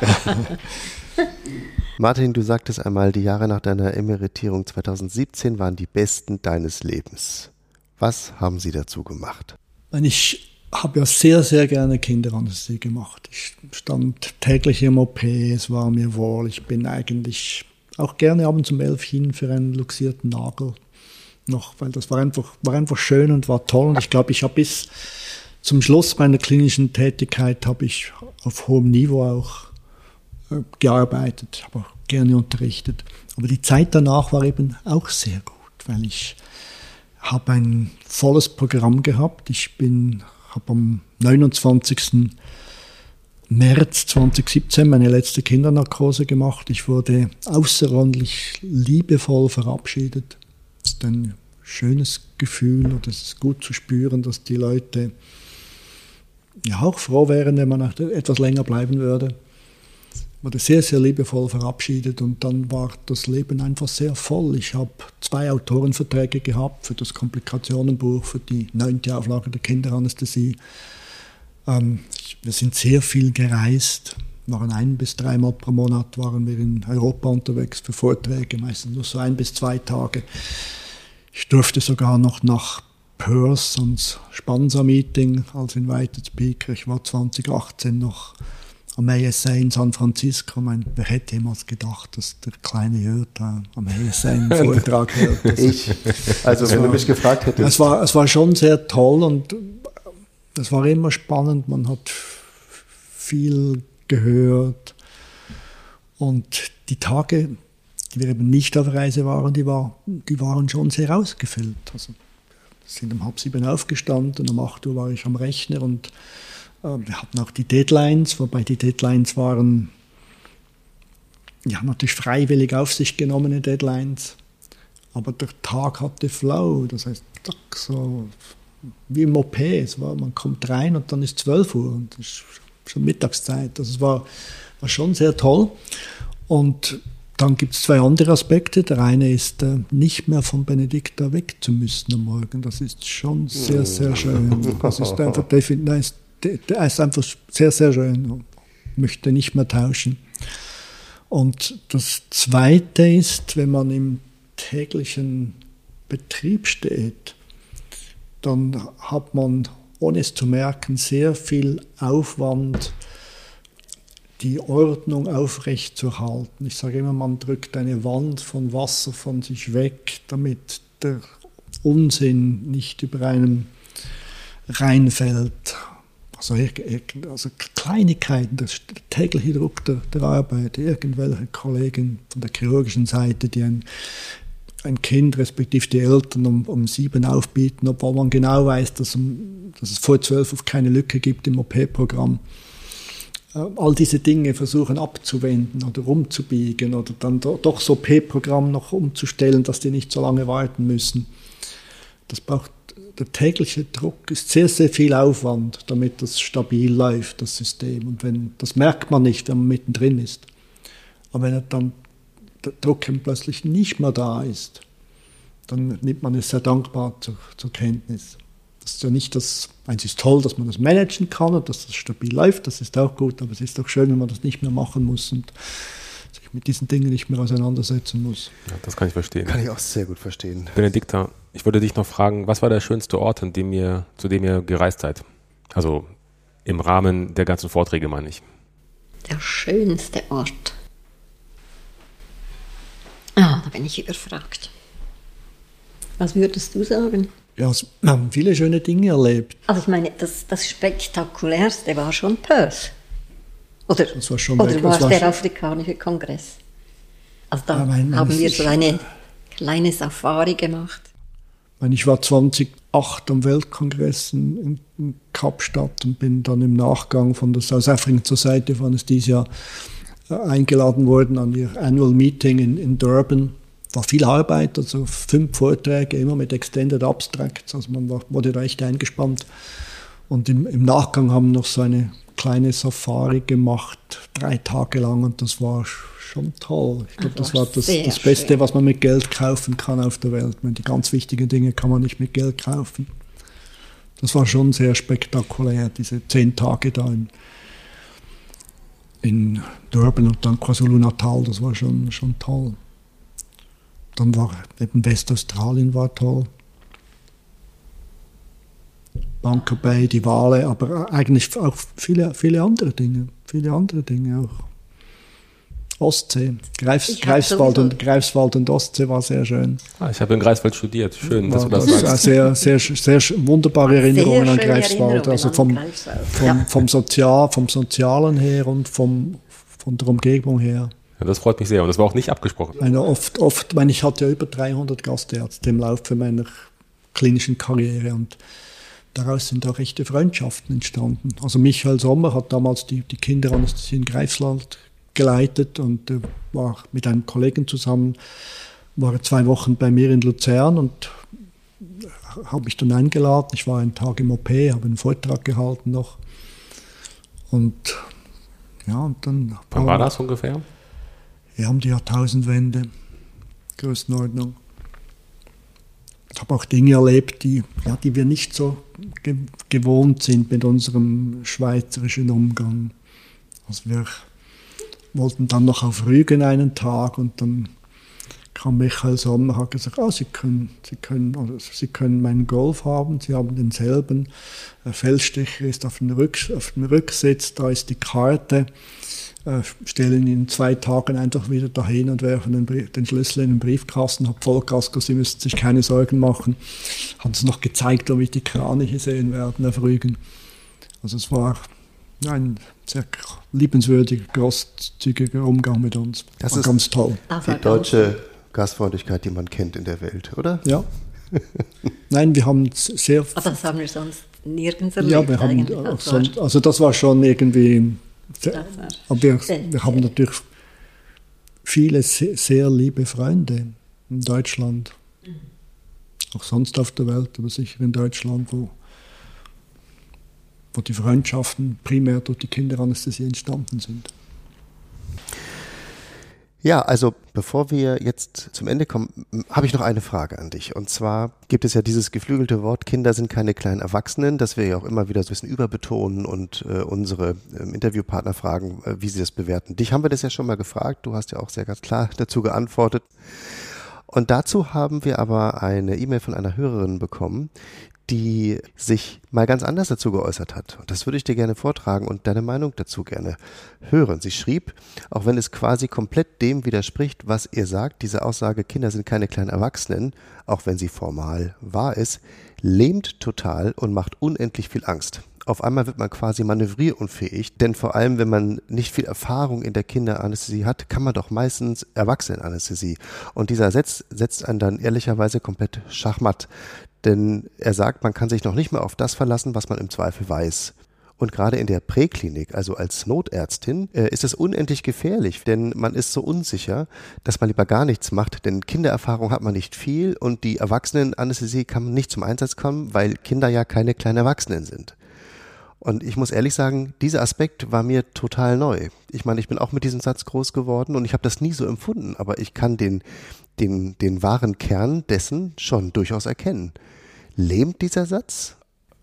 Martin, du sagtest einmal, die Jahre nach deiner Emeritierung 2017 waren die besten deines Lebens. Was haben sie dazu gemacht? Ich habe ja sehr, sehr gerne Kinderanästhesie gemacht. Ich stand täglich im OP, es war mir wohl. Ich bin eigentlich auch gerne abends um 11 hin für einen luxierten Nagel noch, weil das war einfach schön und war toll. Und ich glaube, ich habe bis zum Schluss meiner klinischen Tätigkeit habe ich auf hohem Niveau auch gearbeitet, habe auch gerne unterrichtet. Aber die Zeit danach war eben auch sehr gut, weil ich habe ein volles Programm gehabt. Ich habe am 29. März 2017 meine letzte Kindernarkose gemacht. Ich wurde außerordentlich liebevoll verabschiedet. Das ist ein schönes Gefühl und es ist gut zu spüren, dass die Leute ja auch froh wären, wenn man etwas länger bleiben würde. Ich wurde sehr, sehr liebevoll verabschiedet und dann war das Leben einfach sehr voll. Ich habe 2 Autorenverträge gehabt für das Komplikationenbuch, für die 9. Auflage der Kinderanästhesie. Wir sind sehr viel gereist, waren 1 bis 3 Mal pro Monat waren wir in Europa unterwegs für Vorträge, meistens nur so 1 bis 2 Tage. Ich durfte sogar noch nach Perth ans Spansa-Meeting als Invited Speaker. Ich war 2018 noch am ASA in San Francisco. Wer hätte jemals gedacht, dass der kleine Jörg da am ASA einen Vortrag hält? Wenn du mich gefragt hättest. Es war schon sehr toll und das war immer spannend. Man hat viel gehört und die Tage, die wir eben nicht auf Reise waren, die waren schon sehr ausgefüllt. Also, wir sind um 6:30 aufgestanden, um 8 Uhr war ich am Rechner und wir hatten auch die Deadlines, wobei die Deadlines waren ja natürlich freiwillig auf sich genommene Deadlines, aber der Tag hatte Flow, das heißt so wie im OP, man kommt rein und dann ist 12 Uhr und das ist schon Mittagszeit, das war schon sehr toll. Und dann gibt es 2 andere Aspekte. Der eine ist, nicht mehr von Benedikta weg zu müssen am Morgen. Das ist schon sehr, sehr schön. Das ist einfach, ist einfach sehr, sehr schön. Ich möchte nicht mehr tauschen. Und das Zweite ist, wenn man im täglichen Betrieb steht, dann hat man, ohne es zu merken, sehr viel Aufwand, die Ordnung aufrechtzuerhalten. Ich sage immer, man drückt eine Wand von Wasser von sich weg, damit der Unsinn nicht über einem reinfällt. Also Kleinigkeiten, der tägliche Druck der Arbeit, irgendwelche Kollegen von der chirurgischen Seite, die ein Kind, respektive die Eltern um 7 aufbieten, obwohl man genau weiß, dass es vor 12 Uhr keine Lücke gibt im OP-Programm. All diese Dinge versuchen abzuwenden oder umzubiegen oder dann doch das OP-Programm noch umzustellen, dass die nicht so lange warten müssen. Der tägliche Druck ist sehr, sehr viel Aufwand, damit das stabil läuft, das System. Und das merkt man nicht, wenn man mittendrin ist. Aber wenn dann der Druck plötzlich nicht mehr da ist, dann nimmt man es sehr dankbar zur Kenntnis. Das ist ja nicht es ist toll, dass man das managen kann und dass das stabil läuft, das ist auch gut, aber es ist auch schön, wenn man das nicht mehr machen muss und sich mit diesen Dingen nicht mehr auseinandersetzen muss. Ja, das kann ich verstehen. Kann ich auch sehr gut verstehen. Benedikta, ich würde dich noch fragen, was war der schönste Ort, zu dem ihr gereist seid? Also im Rahmen der ganzen Vorträge, meine ich. Der schönste Ort. Da bin ich überfragt. Was würdest du sagen? Ja, wir haben viele schöne Dinge erlebt. Also ich meine, das Spektakulärste war schon Perth. Oder war es der afrikanische Kongress? Also da haben wir so eine kleine Safari gemacht. Ich war 2008 am Weltkongress in Kapstadt und bin dann im Nachgang von der South African Society of Anesthesia eingeladen worden an ihr Annual Meeting in Durban. War viel Arbeit, also 5 Vorträge, immer mit Extended Abstracts, also man wurde da echt eingespannt. Und im Nachgang haben wir noch so eine kleine Safari gemacht, 3 Tage lang und das war schon toll. Ich glaube, das war das Beste, was man mit Geld kaufen kann auf der Welt. Die ganz wichtigen Dinge kann man nicht mit Geld kaufen. Das war schon sehr spektakulär, diese 10 Tage da in Durban und dann KwaZulu-Natal, das war schon toll. Dann war eben Westaustralien war toll. Bunker Bay, die Wale, aber eigentlich auch viele andere Dinge auch. Ostsee, Greifswald und Ostsee war sehr schön. Ich habe in Greifswald studiert. Schön, dass du das sagst. Sehr wunderbare Erinnerungen an Greifswald. Also vom Sozialen her und von der Umgebung her. Ja, das freut mich sehr und das war auch nicht abgesprochen. Ich hatte ja über 300 Gastärzte im Laufe meiner klinischen Karriere. Und daraus sind auch echte Freundschaften entstanden. Also Michael Sommer hat damals die Kinderanästhesie in Greifswald geleitet und war mit einem Kollegen zusammen, war 2 Wochen bei mir in Luzern und habe mich dann eingeladen. Ich war einen Tag im OP, habe einen Vortrag gehalten noch. Und ja, und dann... Wann war das ungefähr? Ja, um die Jahrtausendwende, Größenordnung. Ich habe auch Dinge erlebt, die wir nicht so gewohnt sind mit unserem schweizerischen Umgang. Also wir wollten dann noch auf Rügen einen Tag und dann kam Michael Sommer und hat gesagt, Sie können meinen Golf haben, Sie haben denselben. Der Feldstecher ist auf dem Rücksitz, da ist die Karte. Stellen ihn in 2 Tagen einfach wieder dahin und werfen den Schlüssel in den Briefkasten, hab Vollkasko, Sie müssen sich keine Sorgen machen. Hat uns noch gezeigt, ob ich die Kraniche sehen werden auf Rügen. Also es war ein sehr liebenswürdiger, großzügiger Umgang mit uns. Das war ist ganz toll. Die deutsche Gastfreundlichkeit, die man kennt in der Welt, oder? Ja. Nein, wir haben sehr... Aber das haben wir sonst nirgends erlebt. Ja, wir haben auch sonst, also das war schon irgendwie... Aber wir haben natürlich viele sehr, sehr liebe Freunde in Deutschland. Auch sonst auf der Welt, aber sicher in Deutschland, wo die Freundschaften primär durch die Kinderanästhesie entstanden sind. Ja, also bevor wir jetzt zum Ende kommen, habe ich noch eine Frage an dich. Und zwar gibt es ja dieses geflügelte Wort, Kinder sind keine kleinen Erwachsenen, das wir ja auch immer wieder so ein bisschen überbetonen und unsere Interviewpartner fragen, wie sie das bewerten. Dich haben wir das ja schon mal gefragt, du hast ja auch sehr ganz klar dazu geantwortet. Und dazu haben wir aber eine E-Mail von einer Hörerin bekommen, die sich mal ganz anders dazu geäußert hat. Und das würde ich dir gerne vortragen und deine Meinung dazu gerne hören. Sie schrieb, auch wenn es quasi komplett dem widerspricht, was ihr sagt, diese Aussage, Kinder sind keine kleinen Erwachsenen, auch wenn sie formal wahr ist, lähmt total und macht unendlich viel Angst. Auf einmal wird man quasi manövrierunfähig, denn vor allem, wenn man nicht viel Erfahrung in der Kinderanästhesie hat, kann man doch meistens Erwachsenenanästhesie. Und dieser Satz setzt einen dann ehrlicherweise komplett schachmatt. Denn er sagt, man kann sich noch nicht mal auf das verlassen, was man im Zweifel weiß. Und gerade in der Präklinik, also als Notärztin, ist es unendlich gefährlich, denn man ist so unsicher, dass man lieber gar nichts macht, denn Kindererfahrung hat man nicht viel und die Erwachsenenanästhesie kann nicht zum Einsatz kommen, weil Kinder ja keine kleinen Erwachsenen sind. Und ich muss ehrlich sagen, dieser Aspekt war mir total neu. Ich meine, ich bin auch mit diesem Satz groß geworden und ich habe das nie so empfunden, aber ich kann den wahren Kern dessen schon durchaus erkennen. Lähmt dieser Satz?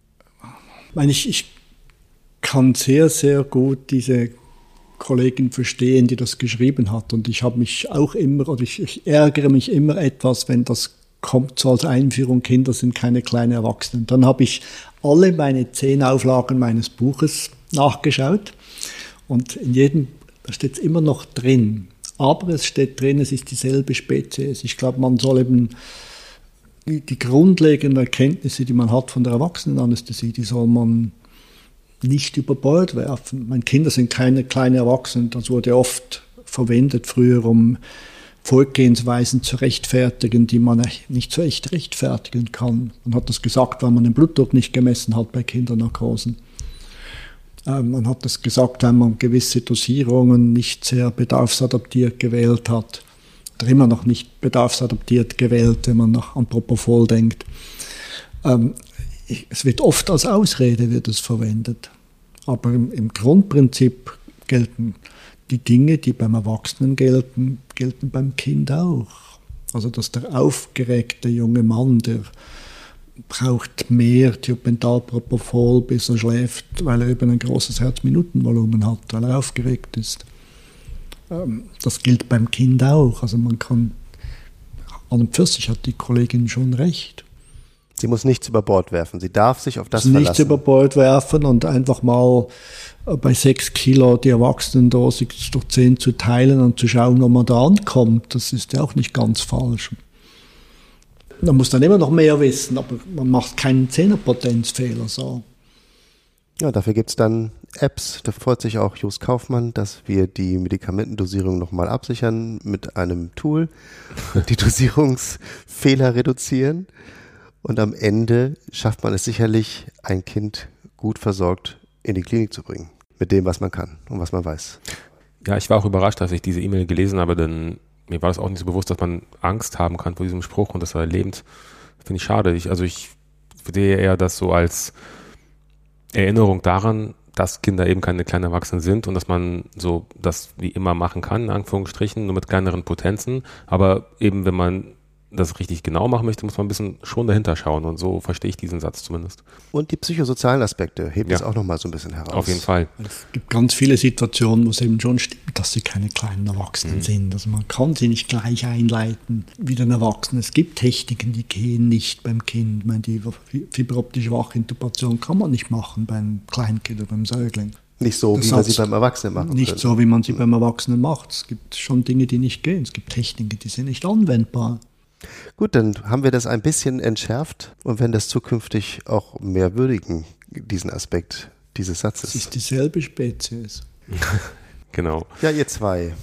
Ich kann sehr, sehr gut diese Kollegin verstehen, die das geschrieben hat. Und ich habe mich auch immer, oder ich ärgere mich immer etwas, wenn das kommt so als Einführung, Kinder sind keine kleinen Erwachsenen. Dann habe ich alle meine 10 Auflagen meines Buches nachgeschaut und in jedem, da steht es immer noch drin. Aber es steht drin, es ist dieselbe Spezies. Ich glaube, man soll eben die grundlegenden Erkenntnisse, die man hat von der Erwachsenenanästhesie, die soll man nicht über Bord werfen. Meine Kinder sind keine kleinen Erwachsenen. Das wurde oft verwendet früher, um Vorgehensweisen zu rechtfertigen, die man nicht so echt rechtfertigen kann. Man hat das gesagt, weil man den Blutdruck nicht gemessen hat bei Kindernarkosen. Man hat das gesagt, weil man gewisse Dosierungen nicht sehr bedarfsadaptiert gewählt hat. Oder immer noch nicht bedarfsadaptiert gewählt, wenn man an Propofol denkt. Es wird oft als Ausrede wird es verwendet. Aber im Grundprinzip gelten die Dinge, die beim Erwachsenen gelten beim Kind auch. Also dass der aufgeregte junge Mann, der braucht mehr Thiopentalpropofol, bis er schläft, weil er eben ein großes Herzminutenvolumen hat, weil er aufgeregt ist. Das gilt beim Kind auch. Also man kann, an und für sich hat die Kollegin schon recht. Sie muss nichts über Bord werfen. Sie darf sich auf das verlassen. Nichts über Bord werfen und einfach mal bei 6 Kilo die Erwachsenendosis durch 10 zu teilen und zu schauen, ob man da ankommt. Das ist ja auch nicht ganz falsch. Man muss dann immer noch mehr wissen, aber man macht keinen Zehnerpotenzfehler. So. Ja, dafür gibt es dann Apps. Da freut sich auch Just Kaufmann, dass wir die Medikamentendosierung nochmal absichern mit einem Tool, die Dosierungsfehler reduzieren. Und am Ende schafft man es sicherlich, ein Kind gut versorgt in die Klinik zu bringen. Mit dem, was man kann und was man weiß. Ja, ich war auch überrascht, als ich diese E-Mail gelesen habe, denn mir war das auch nicht so bewusst, dass man Angst haben kann vor diesem Spruch und dass er lebt. Finde ich schade. Ich sehe eher das so als Erinnerung daran, dass Kinder eben keine kleinen Erwachsenen sind und dass man so das wie immer machen kann, in Anführungsstrichen, nur mit kleineren Potenzen. Aber eben, wenn man das richtig genau machen möchte, muss man ein bisschen schon dahinter schauen. Und so verstehe ich diesen Satz zumindest. Und die psychosozialen Aspekte heben es auch nochmal so ein bisschen heraus. Auf jeden Fall. Es gibt ganz viele Situationen, wo es eben schon stimmt, dass sie keine kleinen Erwachsenen sind. Also man kann sie nicht gleich einleiten wie den Erwachsenen. Es gibt Techniken, die gehen nicht beim Kind. Ich meine, die fiberoptische Wachintubation kann man nicht machen beim Kleinkind oder beim Säugling. Nicht so, wie man sie beim Erwachsenen macht. Nicht so, wie man sie beim Erwachsenen macht. Es gibt schon Dinge, die nicht gehen. Es gibt Techniken, die sind nicht anwendbar. Gut, dann haben wir das ein bisschen entschärft und werden das zukünftig auch mehr würdigen, diesen Aspekt dieses Satzes. Es ist dieselbe Spezies. Genau. Ja, ihr zwei.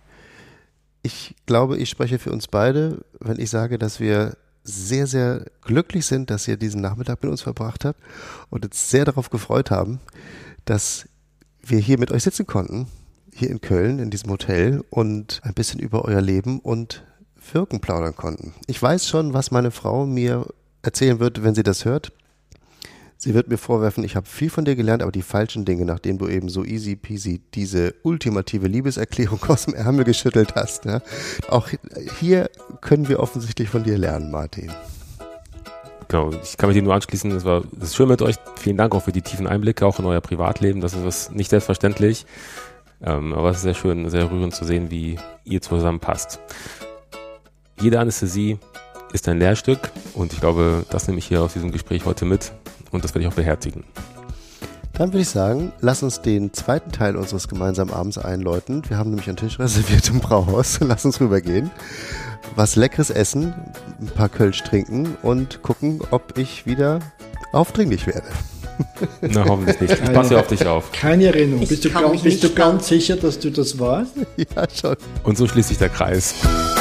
Ich glaube, ich spreche für uns beide, wenn ich sage, dass wir sehr, sehr glücklich sind, dass ihr diesen Nachmittag mit uns verbracht habt und uns sehr darauf gefreut haben, dass wir hier mit euch sitzen konnten, hier in Köln, in diesem Hotel und ein bisschen über euer Leben und Wirken plaudern konnten. Ich weiß schon, was meine Frau mir erzählen wird, wenn sie das hört. Sie wird mir vorwerfen, ich habe viel von dir gelernt, aber die falschen Dinge, nachdem du eben so easy peasy diese ultimative Liebeserklärung aus dem Ärmel geschüttelt hast. Ja. Auch hier können wir offensichtlich von dir lernen, Martin. Genau, ich kann mich dir nur anschließen, das ist schön mit euch. Vielen Dank auch für die tiefen Einblicke, auch in euer Privatleben. Das ist nicht selbstverständlich, aber es ist sehr schön, sehr rührend zu sehen, wie ihr zusammenpasst. Jede Anästhesie ist ein Lehrstück und ich glaube, das nehme ich hier aus diesem Gespräch heute mit und das werde ich auch beherzigen. Dann würde ich sagen, lass uns den zweiten Teil unseres gemeinsamen Abends einläuten. Wir haben nämlich einen Tisch reserviert im Brauhaus. Lass uns rübergehen, was Leckeres essen, ein paar Kölsch trinken und gucken, ob ich wieder aufdringlich werde. Na, hoffentlich nicht. Ich passe ja auf dich auf. Keine Erinnerung. Bist du ganz sicher, dass du das warst? Ja, schon. Und so schließt sich der Kreis.